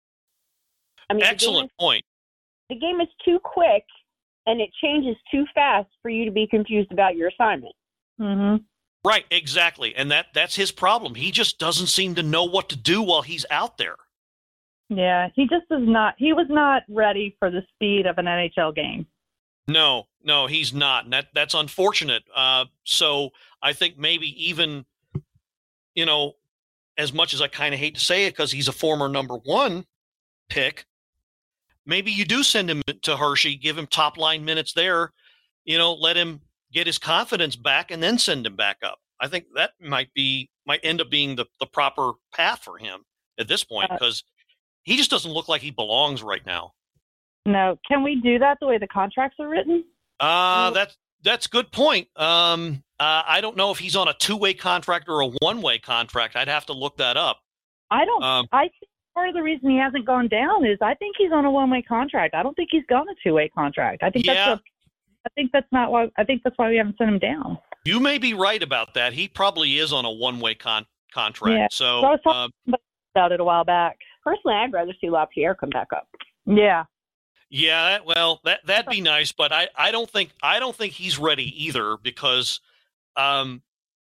I mean, Excellent point. The game, is, the game is too quick, and it changes too fast for you to be confused about your assignment. Mhm. Right, exactly. And that that's his problem. He just doesn't seem to know what to do while he's out there. Yeah, he just is not. He was not ready for the speed of an N H L game. No, no, he's not. And that that's unfortunate. Uh, so I think maybe even, you know, as much as I kind of hate to say it because he's a former number one pick, maybe you do send him to Hershey, give him top line minutes there, you know, let him get his confidence back and then send him back up. I think that might be might end up being the, the proper path for him at this point Uh, because he just doesn't look like he belongs right now. No. Can we do that the way the contracts are written? Uh, that's that's a good point. Um, uh, I don't know if he's on a two-way contract or a one-way contract. I'd have to look that up. I don't. Um, I think part of the reason he hasn't gone down is I think he's on a one-way contract. I don't think he's gone a two-way contract. I think Yeah. that's. A, I think that's not why. I think that's why we haven't sent him down. You may be right about that. He probably is on a one-way con- contract. Yeah. So, So I was talking um, about it a while back. Personally, I'd rather see LaPierre come back up. Yeah. yeah, that- well, that that'd be nice, but I, I don't think I don't think he's ready either because um,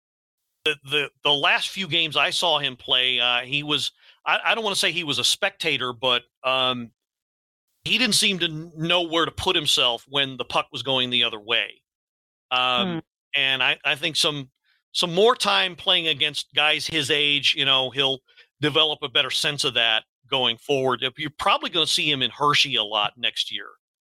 the the the last few games I saw him play, uh, he was I, I don't want to say he was a spectator, but um, he didn't seem to know where to put himself when the puck was going the other way. Um, Hmm. And I, I think some some more time playing against guys his age, you know, he'll develop a better sense of that going forward. You're probably going to see him in Hershey a lot next year.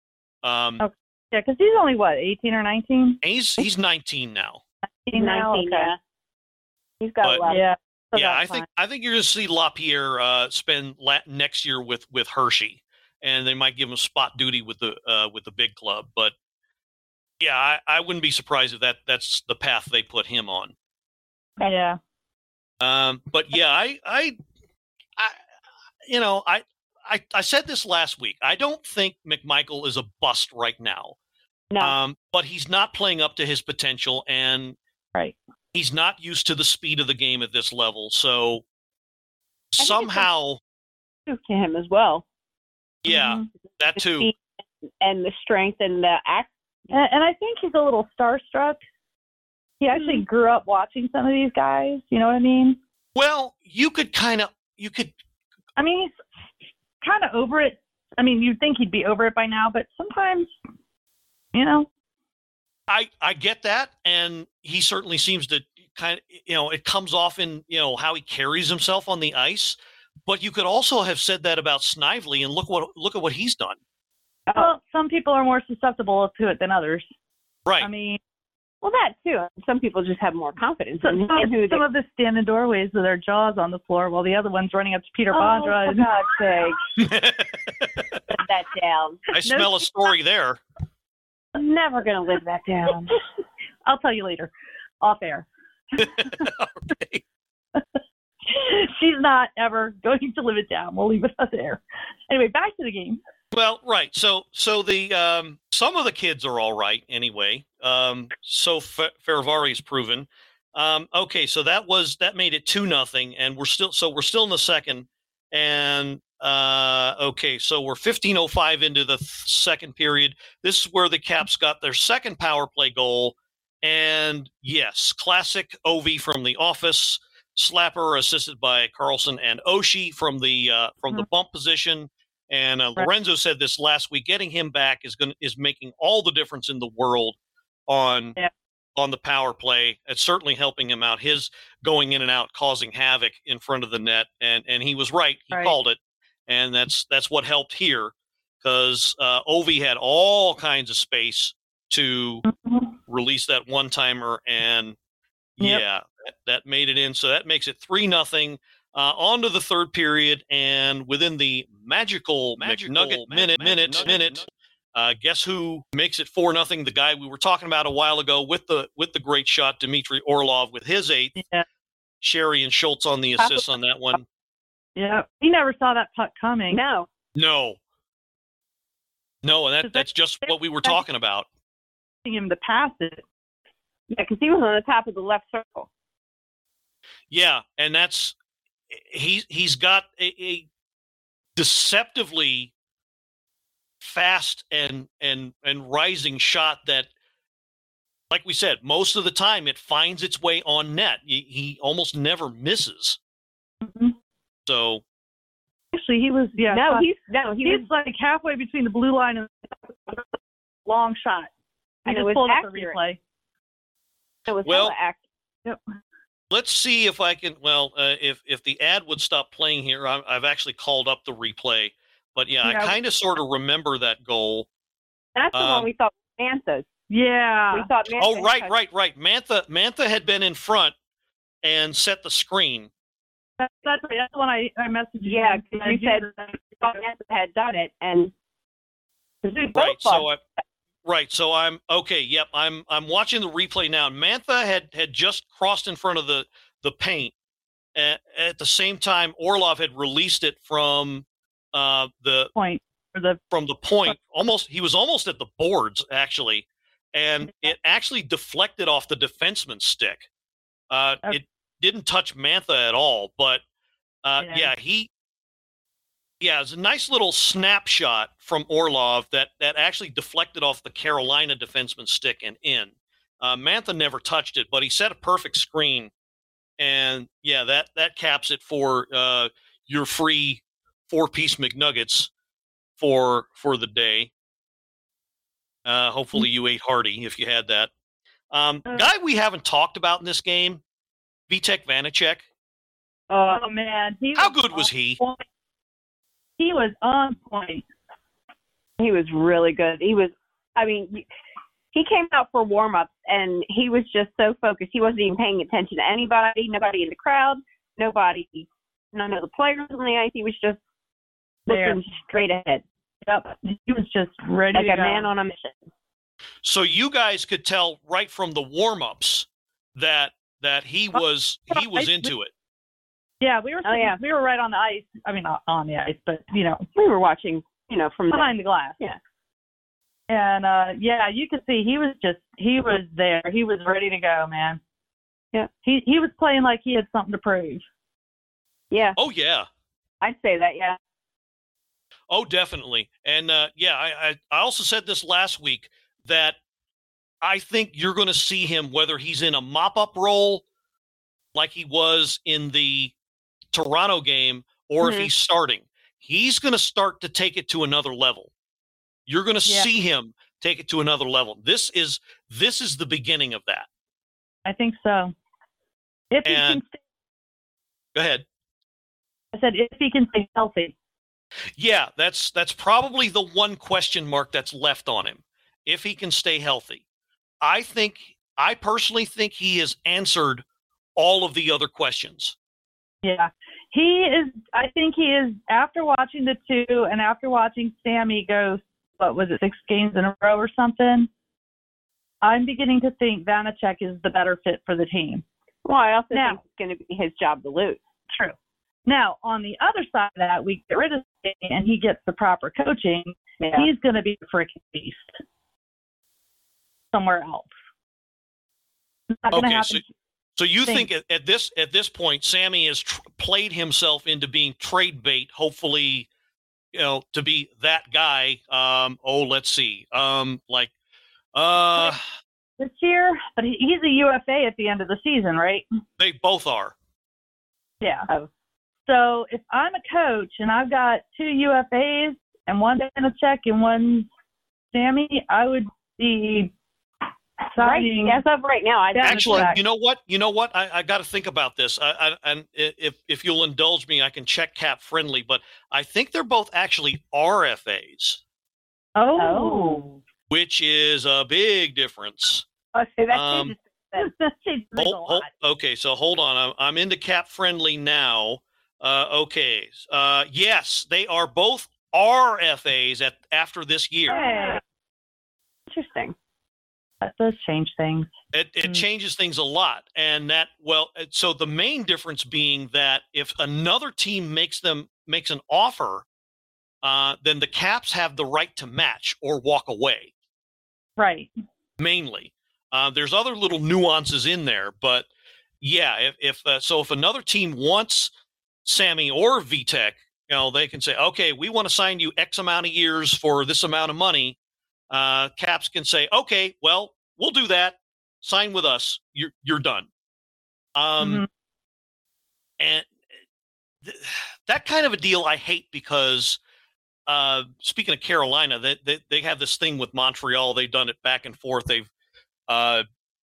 Um, Okay. Yeah, because he's only what, eighteen or nineteen? and he's he's nineteen now. He's now? nineteen, Okay. yeah. He's got But- a lot. Yeah. So yeah, I that's think fine. I think you're going to see LaPierre uh, spend la- next year with with Hershey, and they might give him spot duty with the uh, with the big club. But yeah, I, I wouldn't be surprised if that that's the path they put him on. Yeah. Um, but yeah, I, I, I, you know, I, I, I said this last week. I don't think McMichael is a bust right now. No. Um, but he's not playing up to his potential, and Right. he's not used to the speed of the game at this level. So I think it's somehow, to him as well. yeah, Mhm. that The too. speed and the strength and the act. And, and I think he's a little starstruck. He actually grew up watching some of these guys. You know what I mean? Well, you could kind of, you could, I mean, he's kind of over it. I mean, you'd think he'd be over it by now, but sometimes, you know. I, I get that, and he certainly seems to kind of, you know, it comes off in, you know, how he carries himself on the ice. But you could also have said that about Snively, and look what look at what he's done. Well, some people are more susceptible to it than others. Right. I mean, Well, that too. Some people just have more confidence some, in, some, in who they. some of us stand in doorways with their jaws on the floor while the other one's running up to Peter Oh, Bondra. for and- God's sake, put that down. I smell a story there. I'm never gonna live that down. I'll tell you later, off air. Okay. She's not ever going to live it down. We'll leave it up there. Anyway, back to the game. Well, right. So, so the um, some of the kids are all right anyway. Um, so F- Ferravari is proven. Um, okay, so that was that made it two nothing, and we're still so we're still in the second. And uh, okay, so we're fifteen oh five into the th- second period. This is where the Caps got their second power play goal, and yes, classic Ovi from The Office. Slapper assisted by Carlson and Oshie from the uh, from the bump position. And uh, Right. Lorenzo said this last week. Getting him back is going is making all the difference in the world on Yeah. on the power play. It's certainly helping him out. His going in and out, causing havoc in front of the net, and and he was right. He Right. called it, and that's that's what helped here because uh, Ovi had all kinds of space to release that one timer, and Yep. yeah, that, that made it in. So that makes it three nothing. Uh, on to the third period, and within the magical, magical McNugget minute, minute, McNugget minute, uh, guess who makes it four nothing? The guy we were talking about a while ago with the with the great shot, Dmitry Orlov with his eighth. Yeah. Sherry and Schultz on the assists on that one. Yeah. He never saw that puck coming. No. No, no, and that that's just what we were talking about. Him to pass it. Yeah, because he was on the top of the left circle. Yeah, and that's he he's got a, a deceptively fast and and and rising shot that, like we said, most of the time it finds its way on net. He, he almost never misses. Mhm. So Actually, he was. Yeah. No, uh, he's no, he he's was. like halfway between the blue line and the long shot. I And it just was pulled up the accurate. replay. It was Well- hella act. Yep. let's see if I can. Well, uh, if if the ad would stop playing here, I, I've actually called up the replay. But yeah, Yeah. I kind of sort of remember that goal. That's the Um, one we thought was Mantha's. Yeah. We thought Mantha Oh, had right, touched- right, right. Mantha Mantha had been in front and set the screen. That's, that's, right. That's the one I, I messaged you. Yeah, guys. because you said we thought Mantha had done it, and Right. So I, right. So I'm okay. Yep. I'm I'm watching the replay now. Mantha had had just crossed in front of the the paint. At, at the same time, Orlov had released it from uh, the point or the from the point. Almost, he was almost at the boards actually, and it actually deflected off the defenseman's stick. Uh, okay. It didn't touch Mantha at all, but uh, Yeah. yeah, he. Yeah, it's a nice little snapshot from Orlov that, that actually deflected off the Carolina defenseman's stick and in. Uh, Mantha never touched it, but he set a perfect screen. And, yeah, that, that caps it for uh, your free four-piece McNuggets for for the day. Uh, hopefully you ate hearty if you had that. Um, guy we haven't talked about in this game, Vitek Vanacek. Oh, man. He How was good was he? Point. He was on point. He was really good. He was, I mean, he came out for warm-ups, and he was just so focused. He wasn't even paying attention to anybody, nobody in the crowd, nobody, none of the players on the ice. He was just There. looking straight ahead. Yep. He was just ready Like to a go. man on a mission. So you guys could tell right from the warm-ups that that he was he was into it. Yeah, we were Oh, yeah. we were right on the ice. I mean, not on the ice, but, you know, We were watching, you know, from the, behind the glass. Yeah. And, uh, yeah, you could see he was just, he was there. He was ready to go, man. Yeah. He he was playing like he had something to prove. yeah, Oh yeah. I'd say that, yeah. Oh, definitely. And uh, yeah, I, I I also said this last week that I think you're going to see him whether he's in a mop-up role like he was in the Toronto game or Mhm. if he's starting. He's going to start to take it to another level. You're going to Yeah. see him take it to another level. This is this is the beginning of that. I think so. If he And- can stay, Go ahead. I said if he can stay healthy. Yeah, that's that's probably the one question mark that's left on him. If he can stay healthy. I think I personally think he has answered all of the other questions. Yeah. He is, I think he is, after watching the two and after watching Sammy go, what was it, six games in a row or something, I'm beginning to think Vanacek is the better fit for the team. Well, I also Now- think it's going to be his job to lose. True. Now, on the other side of that, we get rid of Sammy and he gets the proper coaching. Yeah. He's going to be a freaking beast somewhere else. It's not gonna Okay, happen. so so you Think- think at, at this at this point Sammy has tr- played himself into being trade bait, hopefully, you know, to be that guy. Um, oh, let's see. Um, like uh this year, but he, he's a U F A at the end of the season, right? they both are. Yeah. Oh. So if I'm a coach and I've got two U F As and one Vanacek and one Sammy, I would be Right. signing. As of right now, I Yeah. Actually, Vanacek. you know what? You know what? I, I got to think about this. I, I, and i- if if you'll indulge me, I can check cap friendly, but I think they're both actually R F As, Oh. Oh. which is a big difference. Oh, so that Um, changes things. That changes things a Hold, hold, lot. okay, so hold on. I'm, I'm into cap friendly now. Uh, okay. Uh, yes, they are both R F As at after this year. Hey, Interesting. that does change things. It, it Mm. changes things a lot. And that, well, it- so the main difference being that if another team makes them, makes an offer, uh, then the Caps have the right to match or walk away, Right. mainly. Uh, there's other little nuances in there, but yeah, if, if uh, so if another team wants Sammy or Vitek, you know, they can say, okay, we want to sign you X amount of years for this amount of money. Uh, Caps can say, okay, well, we'll do that. Sign with us. You're you're done. Um, Mhm. and th- that kind of a deal I hate because uh, speaking of Carolina, they, they they have this thing with Montreal. They've done it back and forth. They've uh,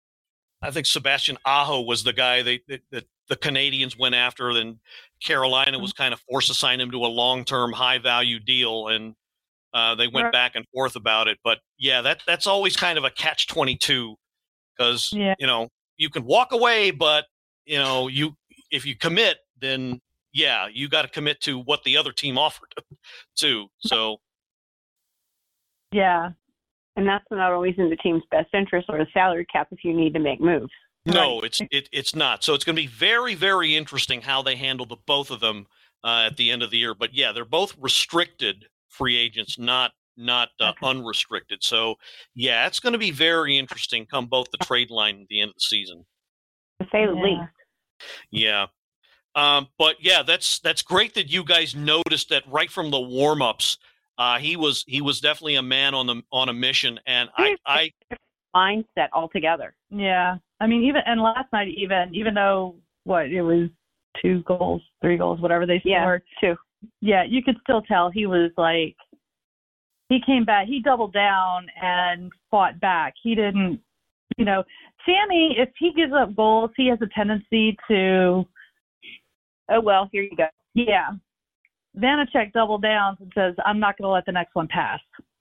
I think Sebastian Aho was the guy they, that that the Canadians went after. Then Carolina was kind of forced to sign him to a long-term, high-value deal, and uh, they went Right. back and forth about it. But yeah, that that's always kind of a catch twenty-two because Yeah. you know you can walk away, but you know you if you commit, then yeah, you got to commit to what the other team offered too. So Yeah. And that's not always in the team's best interest or the salary cap if you need to make moves. No, Right. it's it, it's not. So it's going to be very, very interesting how they handle the both of them uh, at the end of the year. But yeah, they're both restricted free agents, not not uh, Okay. unrestricted. So yeah, it's going to be very interesting come both the trade line at the end of the season. To say the Yeah. least. Yeah. Um, but yeah, that's that's great that you guys noticed that right from the warm-ups. Uh, he was he was definitely a man on the on a mission, and I, I Mindset altogether. Yeah. I mean, even and last night, even even though what it was two goals, three goals, whatever they Yeah, scored. too. Yeah, you could still tell he was like he came back, he doubled down and fought back. He didn't, you know, Sammy. If he gives up goals, he has a tendency to, Oh, well, here you go. yeah. Vanacek double downs and says, "I'm not going to let the next one pass,"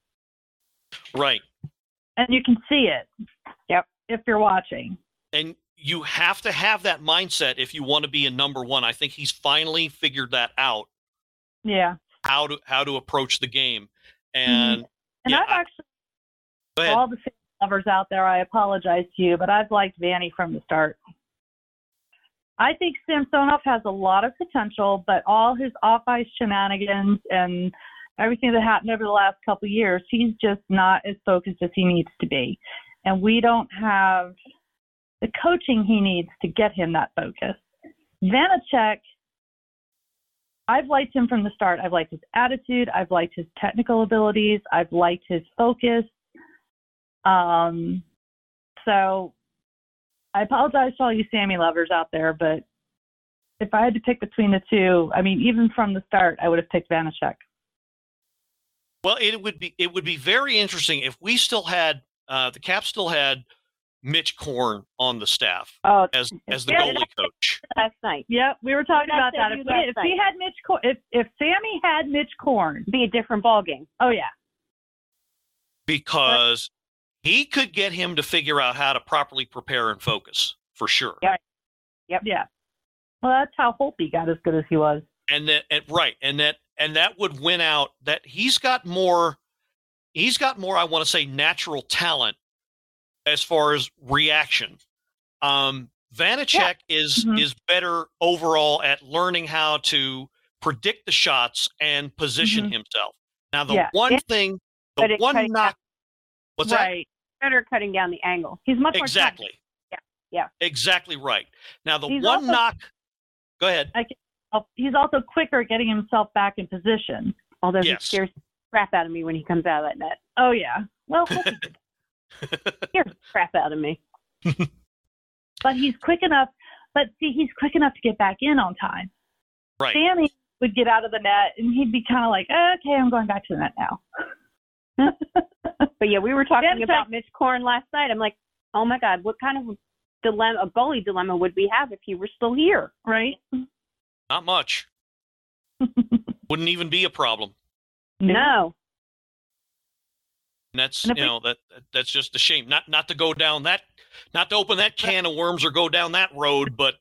right. and you can see it. Yep. If you're watching. And you have to have that mindset if you want to be a number one. I think he's finally figured that out, Yeah. how to how to approach the game. And And yeah, I've I- actually, go ahead. all the fan lovers out there, I apologize to you, but I've liked Vanny from the start. I think Samsonov has a lot of potential, but all his off-ice shenanigans and everything that happened over the last couple of years, he's just not as focused as he needs to be. And we don't have the coaching he needs to get him that focus. Vanacek, I've liked him from the start. I've liked his attitude. I've liked his technical abilities. I've liked his focus. Um, so I apologize to all you Sammy lovers out there, but if I had to pick between the two, I mean, even from the start, I would have picked Vanacek. Well, it would be it would be very interesting if we still had uh, the Caps still had Mitch Korn on the staff Oh, as as the Yeah. goalie coach. last night. Yep, we were talking That's about that. it, If, you we, last if he night. had Mitch, Cor- if if Sammy had Mitch Korn, Be a different ballgame. oh yeah, Because he could get him to figure out how to properly prepare and focus for sure. Yep. Yep. yeah. Well, that's how Holtby got as good as he was. And that and, right, and that and that would win out that he's got more he's got more, I want to say, natural talent as far as reaction. Um Vanacek is Mhm. is better overall at learning how to predict the shots and position Mhm. himself. Now the Yeah. one Yeah. thing But the it one cutting knock what's that? right. Better cutting down the angle. He's much more Exactly. Yeah, yeah. Exactly right. Now the He's one also- knock go ahead. technical. He's also quicker at getting himself back in position. Although Yes. he scares the crap out of me when he comes out of that net. Oh yeah. Well, Holtby Scares the crap out of me. but he's quick enough. But see, he's quick enough to get back in on time. Right. Sammy would get out of the net, and he'd be kind of like, okay, I'm going back to the net now. But yeah, we were talking Vanacek- about Mitch Korn last night. I'm like, oh my God, what kind of dilemma, a goalie dilemma would we have if he were still here? Right? Not much. Wouldn't even be a problem. No. And that's And if you we- know that that's just a shame. Not not to go down that, not to open that can of worms or go down that road, but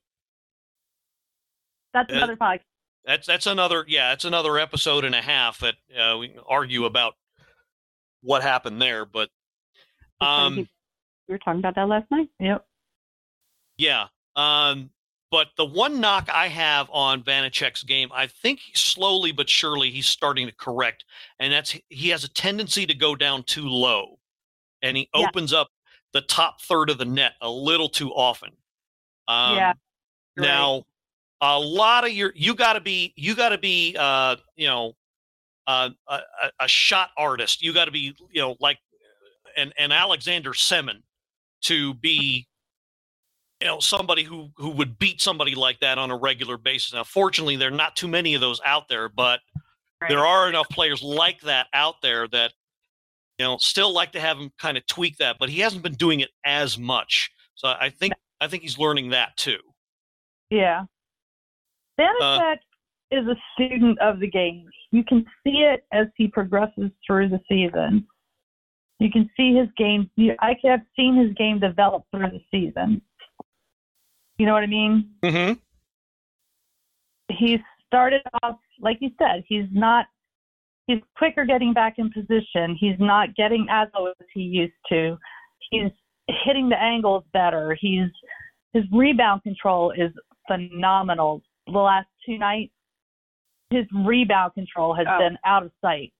That's Uh, another podcast. that's that's another yeah, that's another episode and a half that uh, we can argue about what happened there. But um, we were talking about that last night. Yep. yeah, um, but the one knock I have on Vanacek's game, I think slowly but surely he's starting to correct, and that's he has a tendency to go down too low, and he Yeah. opens up the top third of the net a little too often. Um, Yeah, you're Now, a lot of your you got to be you got to be uh, you know uh, a, a- a shot artist. You got to be you know like an an Alexander Semin to be you know somebody who who would beat somebody like that on a regular basis. Now, fortunately, there are not too many of those out there, but Right. there are enough players like that out there that you know still like to have him kind of tweak that, but he hasn't been doing it as much. So I think I think he's learning that too. Yeah. Vanacek is a student of the game. You can see it as he progresses through the season. You can see his game. You, I have seen his game develop through the season. You know what I mean? Mm-hmm. He started off, like you said, he's not he's quicker getting back in position. He's not getting as low as he used to. He's hitting the angles better. He's his rebound control is phenomenal. The last two nights, his rebound control has Oh. been out of sight.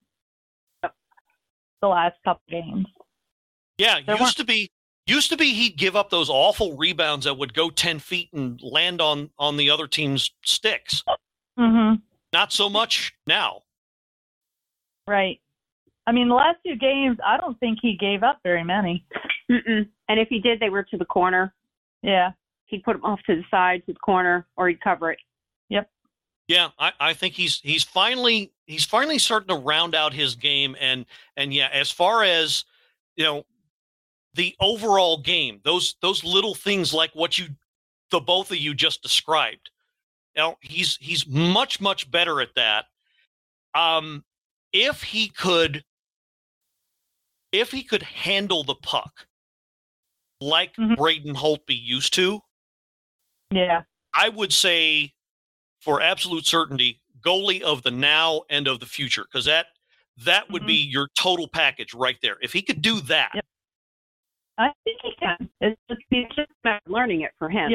The last couple games. Yeah, There used to be used to be he'd give up those awful rebounds that would go ten feet and land on on the other team's sticks. Mm-hmm. Not so much now. Right. I mean, the last two games, I don't think he gave up very many. Mm-mm. And if he did, they were to the corner. Yeah. He'd put them off to the side, to the corner, or he'd cover it. Yep. Yeah, I, I think he's he's finally he's finally starting to round out his game, and and yeah, as far as you know, the overall game, those those little things like what you the both of you just described. You know, he's he's much much better at that. Um, if he could, if he could handle the puck like Mhm. Braden Holtby used to, Yeah. I would say, for absolute certainty, goalie of the now and of the future, because that that would Mhm. be your total package right there. If he could do that, Yep. I think he can. It's just, It's just about learning it for him. Yeah.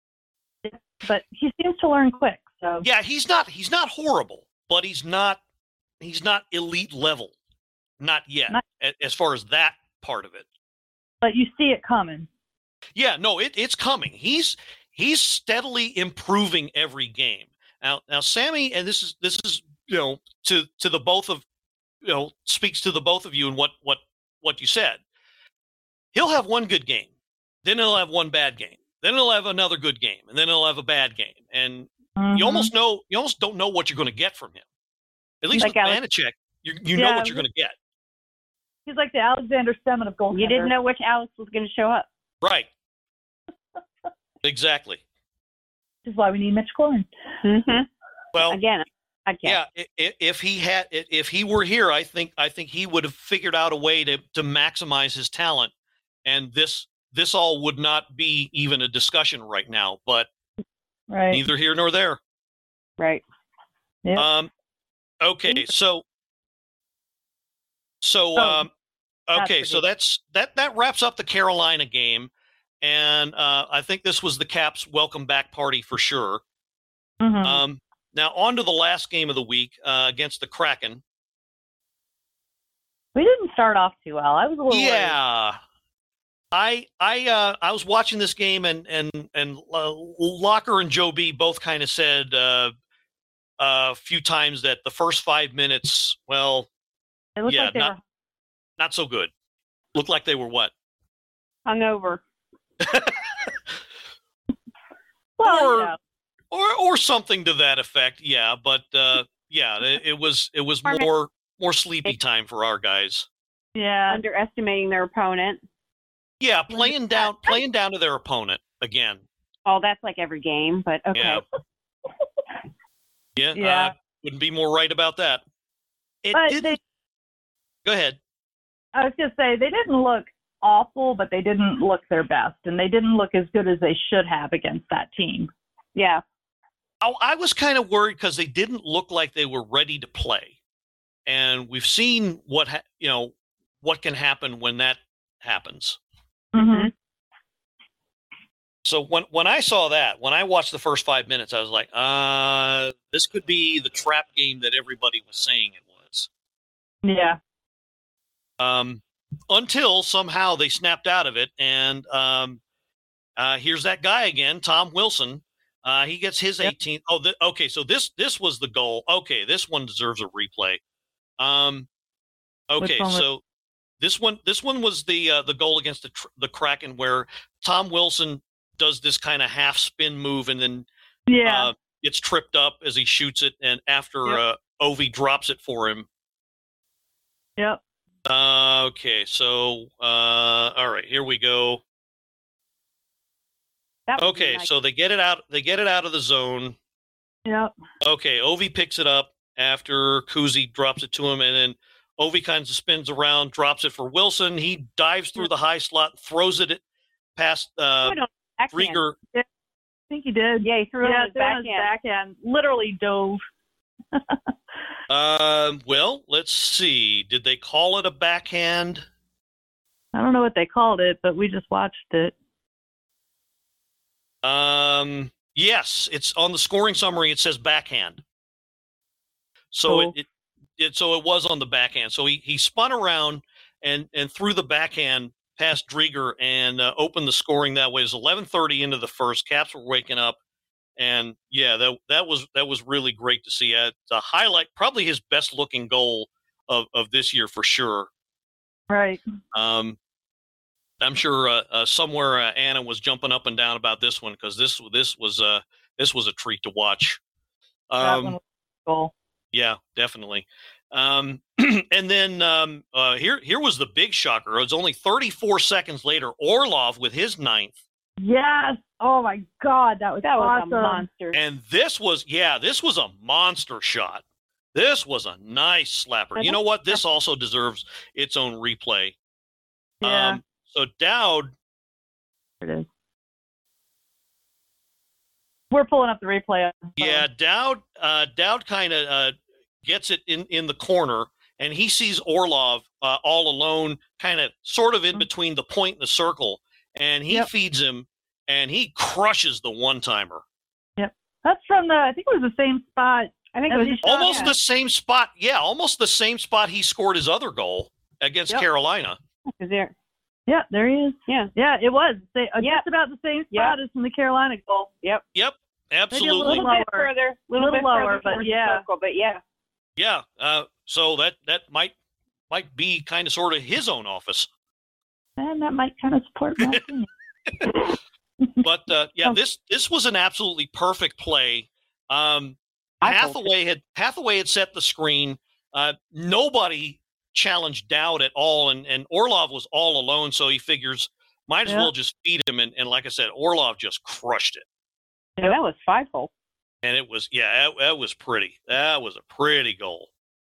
but he seems to learn quick. So yeah, he's not he's not horrible, but he's not he's not elite level, not yet, Not- a- as far as that part of it. but you see it coming. Yeah, no, it, it's coming. He's he's steadily improving every game. Now, now, Sammy, and this is this is you know to to the both of you know speaks to the both of you and what what what you said. He'll have one good game, then he'll have one bad game, then he'll have another good game, and then he'll have a bad game, and Mhm. you almost know you almost don't know what you're going to get from him. At least Like with Alex- Vanacek, you you know Yeah, what you're going to get. He's like the Alexander Semin of goaltenders. You didn't know which Alex was going to show up. Right. Exactly. This is why we need Mitch Corn. Mm-hmm. Well, Again, again. yeah. i- i- If he had, i- if he were here, I think, I think he would have figured out a way to to maximize his talent, and this this all would not be even a discussion right now. But Right. neither here nor there. Right. Yep. Um. Okay. So. So. Oh, Um. that's Okay. So ridiculous. that's that. That wraps up the Carolina game, and uh, I think this was the Caps' welcome back party for sure. Mhm. Um, now on to the last game of the week uh, against the Kraken. we didn't start off too well. I was a little worried. Yeah, I I uh, I was watching this game, and and and uh, Locker and Joe B both kind of said uh, a few times that the first five minutes, well, It looked yeah, like they not were. not so good. Looked like they were what? Hungover. Well, or- you know, or or something to that effect. Yeah, but uh, yeah, it, it was it was Or maybe- more more sleepy time for our guys. yeah. Underestimating their opponent. Yeah, playing down playing down to their opponent again. Oh, that's like every game, but okay. Yeah. Yeah, Yeah. uh, wouldn't be more right about that. It But didn't. they, Go ahead. I was going to say, they didn't look awful, but they didn't look their best. And they didn't look as good as they should have against that team. Yeah. I, I was kind of worried because they didn't look like they were ready to play, and we've seen what ha- you know what can happen when that happens. Mm-hmm. So when when I saw that, when I watched the first five minutes, I was like, uh, this could be the trap game that everybody was saying it was. Yeah. Um, until somehow they snapped out of it, and um, uh, here's that guy again, Tom Wilson. Uh, he gets his Yep. eighteenth. Oh, th- okay. So this this was the goal. Okay, this one deserves a replay. Um, okay, one was- so this one this one was the uh, the goal against the tr- the Kraken, where Tom Wilson does this kind of half spin move and then Yeah. uh, gets tripped up as he shoots it, and after Yep. uh, Ovi drops it for him. Yep. Uh, okay, so uh, all right, here we go. That would be Okay, nice. so they get it out. They get it out of the zone. Yep. Okay, Ovi picks it up after Kuzi drops it to him, and then Ovi kind of spins around, drops it for Wilson. He dives through the high slot, throws it past uh, Put it on backhand. Rieger. I think he did. Yeah, he threw it yeah, on his threw it on his backhand. backhand. Literally dove. Uh, Um, well, let's see. Did they call it a backhand? I don't know what they called it, but we just watched it. Um, yes, it's on the scoring summary. It says backhand. So Cool. it, it, it so it was on the backhand. So he, he spun around and, and threw the backhand past Drieger and uh, opened the scoring that way. It was eleven thirty into the first. Caps were waking up. And yeah, that that was that was really great to see. Uh, the highlight, probably his best looking goal of, of this year for sure. Right. Um, I'm sure uh, uh, somewhere uh, Anna was jumping up and down about this one because this this was uh this was a treat to watch. Um, That one was cool. Yeah, definitely. Um, and then um, uh, here here was the big shocker. It was only thirty-four seconds later. Orlov with his ninth. Yes. Oh my God, that was That was awesome. a monster. And this was, yeah, this was a monster shot. This was a nice slapper. You know what? This also deserves its own replay. Yeah. Um, so Dowd, There it is. We're pulling up the replay. yeah, Dowd, uh, Dowd kind of uh, gets it in, in the corner, and he sees Orlov uh, all alone, kind of sort of in between the point and the circle, and he Yep. feeds him, and he crushes the one-timer. Yep. That's from the, I think it was the same spot. I think That it was was just Almost yeah. the same spot. Yeah, almost the same spot he scored his other goal against Yep. Carolina. Is there? Yeah, there he is. Yeah. Yeah, it was. They, uh, Yep. Just about the same Yep. spot as from the Carolina goal. Yep. Yep, Maybe a absolutely. little Lower. bit further. A little, Little bit lower, further but towards the yeah. circle, but yeah. Yeah, uh, so that that might might be kind of sort of his own office. And that might kind of support my opinion. But uh, yeah, Oh. this this was an absolutely perfect play. Um, I Hathaway had Hathaway had set the screen. Uh, nobody challenged Dowd at all, and, and Orlov was all alone. So he figures might as Yeah. well just feed him. And, and like I said, Orlov just crushed it, Yeah, that was five hole. and it was yeah, that, that was pretty. That was a pretty goal.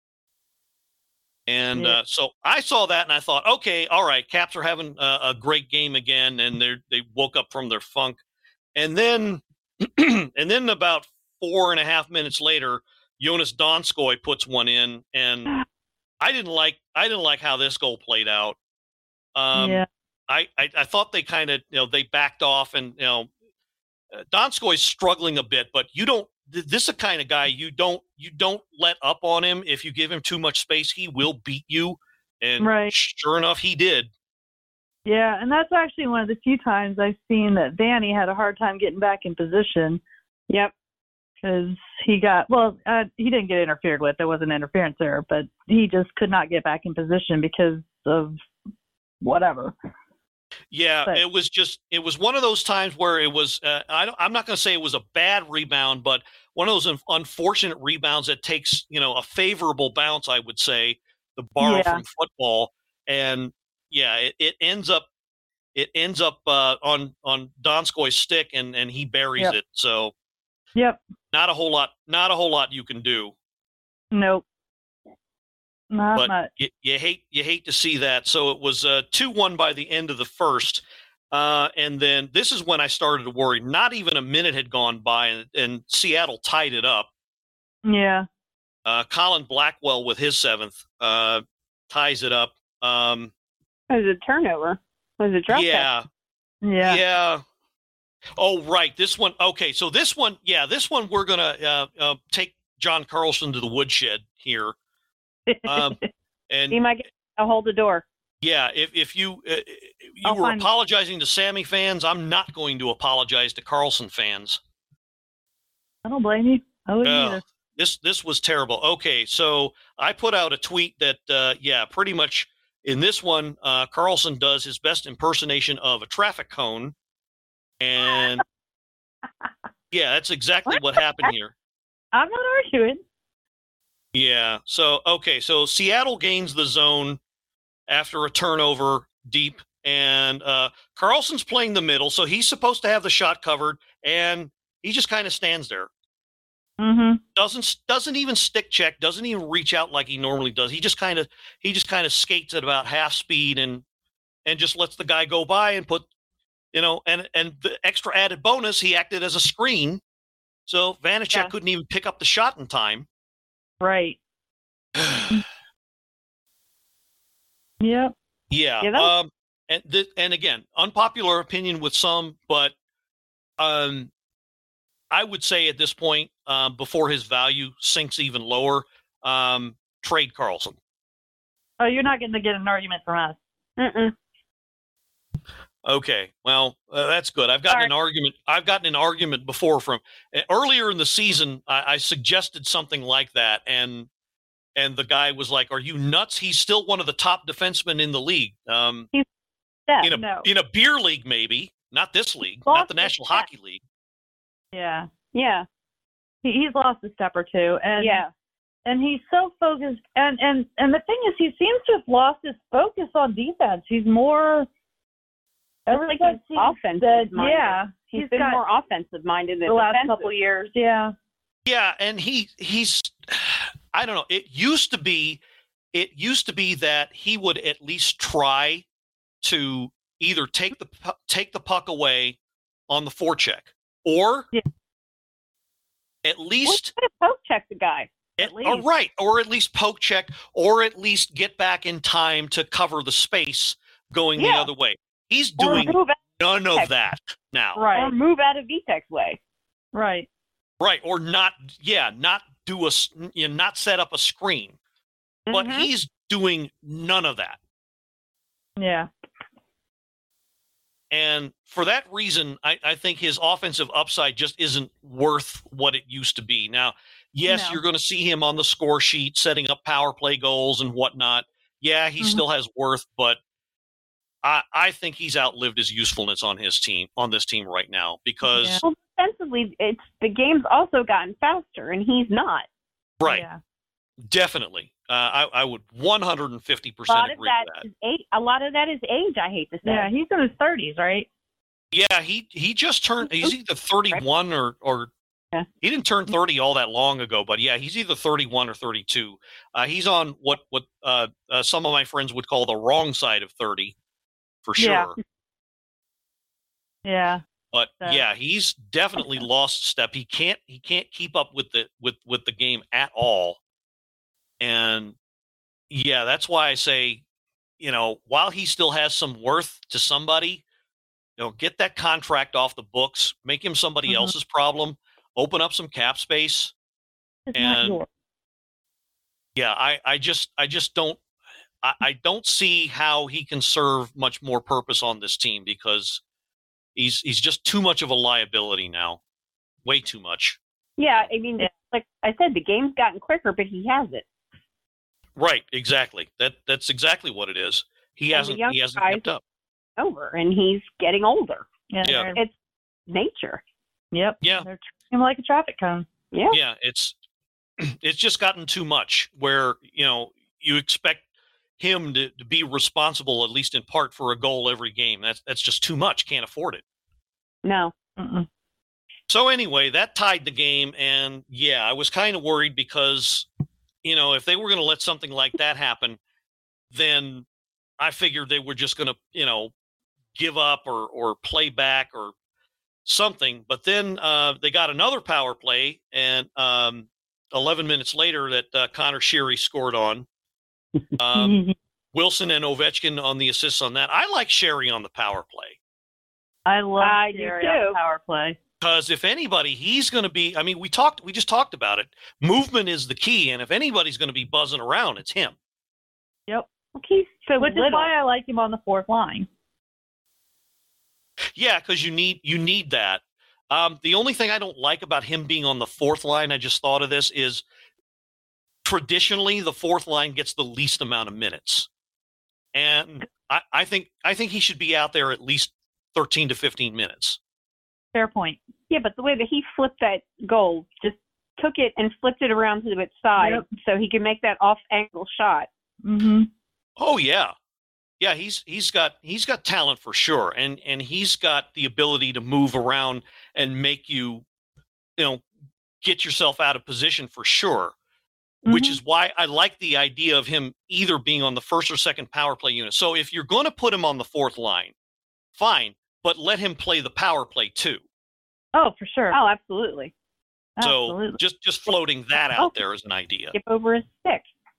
And Yeah. uh, so I saw that, and I thought, okay, all right, Caps are having a, a great game again, and they they woke up from their funk. And then, and then about four and a half minutes later, Jonas Donskoy puts one in, and I didn't like I didn't like how this goal played out. Um, yeah. I, I I thought they kind of you know they backed off, and you know uh, Donskoy's struggling a bit, but you don't. th- This is the kind of guy you don't you don't let up on him. If you give him too much space, he will beat you. And Right. sure enough, he did. Yeah, and that's actually one of the few times I've seen that Vanny had a hard time getting back in position. Yep. Because he got, well, uh, he didn't get interfered with. There wasn't interference there, but he just could not get back in position because of whatever. Yeah, But- it was just it was one of those times where it was. Uh, I don't, I'm not going to say it was a bad rebound, but one of those un- unfortunate rebounds that takes you know a favorable bounce. I would say the borrow Yeah. from football, and yeah, it, it ends up it ends up uh, on on Donskoy's stick, and and he buries Yep. it. So Yep. not a whole lot, not a whole lot you can do. Nope. Not But much. you, you hate you hate to see that. So it was uh, two one by the end of the first, uh, and then this is when I started to worry. Not even a minute had gone by, and, and Seattle tied it up. Yeah. Uh, Colin Blackwell with his seventh uh, ties it up. Um, It was a turnover. It was a drop yeah, Yeah. yeah. Oh, right. This one. Okay, so this one. Yeah, this one we're gonna uh, uh, take John Carlson to the woodshed here. Um, and He might get to hold the door. yeah, if if you uh, you I'll were find- apologizing to Sammy fans, I'm not going to apologize to Carlson fans. I don't blame you. I wouldn't Uh, either. this this was terrible. Okay, so I put out a tweet that uh, yeah, pretty much in this one, uh, Carlson does his best impersonation of a traffic cone, and yeah, that's exactly what happened here. I'm not arguing. Yeah. So okay. So Seattle gains the zone after a turnover deep, and uh, Carlson's playing the middle, so he's supposed to have the shot covered, and he just kind of stands there. Mm-hmm. Doesn't doesn't even stick check. Doesn't even reach out like he normally does. He just kind of he just kind of skates at about half speed and and just lets the guy go by and put you know and and the extra added bonus, he acted as a screen, so Vanacek Yeah. couldn't even pick up the shot in time. Right. Yep. Yeah. Yeah, that- um, and th- and again, unpopular opinion with some, but um, I would say at this point, uh, before his value sinks even lower, um, trade Carlson. Oh, you're not going to get an argument from us. Mm-mm. Okay, well, uh, that's good. I've gotten Sorry. an argument. I've gotten an argument before from uh, earlier in the season. I, I suggested something like that, and and the guy was like, "Are you nuts? He's still one of the top defensemen in the league. Um, Yeah, in a no. in a beer league, maybe not this league, Lost not the his National step. Hockey League." Yeah. yeah, He, he's lost a step or two. And yeah. and he's so focused. And, and, and the thing is, he seems to have lost his focus on defense. He's more. Like everything he's seems offensive that- minded. Yeah. He's he's been got more offensive minded than the last defensive. couple years. Yeah. Yeah, and he he's I don't know. It used to be it used to be that he would at least try to either take the pu- take the puck away on the forecheck or Yeah. at Let's least try to poke check the guy. at, at or least. right, or at least poke check, or at least get back in time to cover the space going the Yeah. other way. He's Or doing move out, none of that now. Right. or move out of Vitek's way. Right. Right, or not yeah, not do a s- you know, not set up a screen. But Mhm. he's doing none of that. Yeah. And for that reason, I, I think his offensive upside just isn't worth what it used to be. Now, yes, No. you're going to see him on the score sheet setting up power play goals and whatnot. Yeah, he Mhm. still has worth, but I, I think he's outlived his usefulness on his team, on this team right now, because, Yeah. Well, defensively, it's the game's also gotten faster, and he's not. right, Yeah. definitely. Uh, I, I would one hundred fifty A percent lot of agree that with that. is age. A lot of that is age. I hate to say. Yeah. He's in his thirties, right? Yeah, he he just turned. He's either thirty-one or or Yeah. he didn't turn thirty all that long ago. But yeah, he's either thirty-one or thirty-two. Uh, he's on what what uh, uh, some of my friends would call the wrong side of thirty, for sure. Yeah. Yeah. But So- yeah, he's definitely lost step. He can't he can't keep up with the with with the game at all. And yeah, that's why I say, you know, while he still has some worth to somebody, you know, get that contract off the books, make him somebody Mhm. else's problem, open up some cap space. It's not And- yours. Yeah, I, I just I just don't I, I don't see how he can serve much more purpose on this team because he's he's just too much of a liability now. Way too much. Yeah, I mean, Yeah. like I said, the game's gotten quicker, but he has it. Right, exactly. That that's exactly what it is. He And the hasn't young he hasn't guys- kept up. Over, and he's getting older. Yeah. Yeah. they're- It's nature. Yep. Yeah. They're treating him like a traffic cone. Yeah. Yeah, it's it's just gotten too much where, you know, you expect him to, to be responsible, at least in part, for a goal every game. That's that's just too much. Can't afford it. No. Mm-mm. So anyway, that tied the game, and yeah, I was kind of worried because, you know, if they were going to let something like that happen, then I figured they were just going to, you know, give up or or play back or something. But then uh, they got another power play, and um, eleven minutes later, that uh, Connor Sheary scored on. Um, Wilson and Ovechkin on the assists on that. I like Sherry on the power play. I love I do Jerry on too. power play. Because if anybody, he's going to be. I mean, we talked. We just talked about it. Movement is the key, and if anybody's going to be buzzing around, it's him. Yep. Look, he's so Which little. is why I like him on the fourth line. Yeah, because you need you need that. Um, the only thing I don't like about him being on the fourth line, I just thought of this, is traditionally the fourth line gets the least amount of minutes, and I, I think I think he should be out there at least thirteen to fifteen minutes. Fair point. Yeah, but the way that he flipped that goal, just took it and flipped it around to its side Yep. so he could make that off-angle shot. Mm-hmm. Oh yeah, yeah. He's he's got he's got talent for sure, and and he's got the ability to move around and make you, you know, get yourself out of position for sure. Which Mm-hmm. is why I like the idea of him either being on the first or second power play unit. So if you're going to put him on the fourth line, fine, but let him play the power play too. Oh, for sure. Oh, absolutely. So Absolutely. just just floating that out there as an idea. Skip over his stick.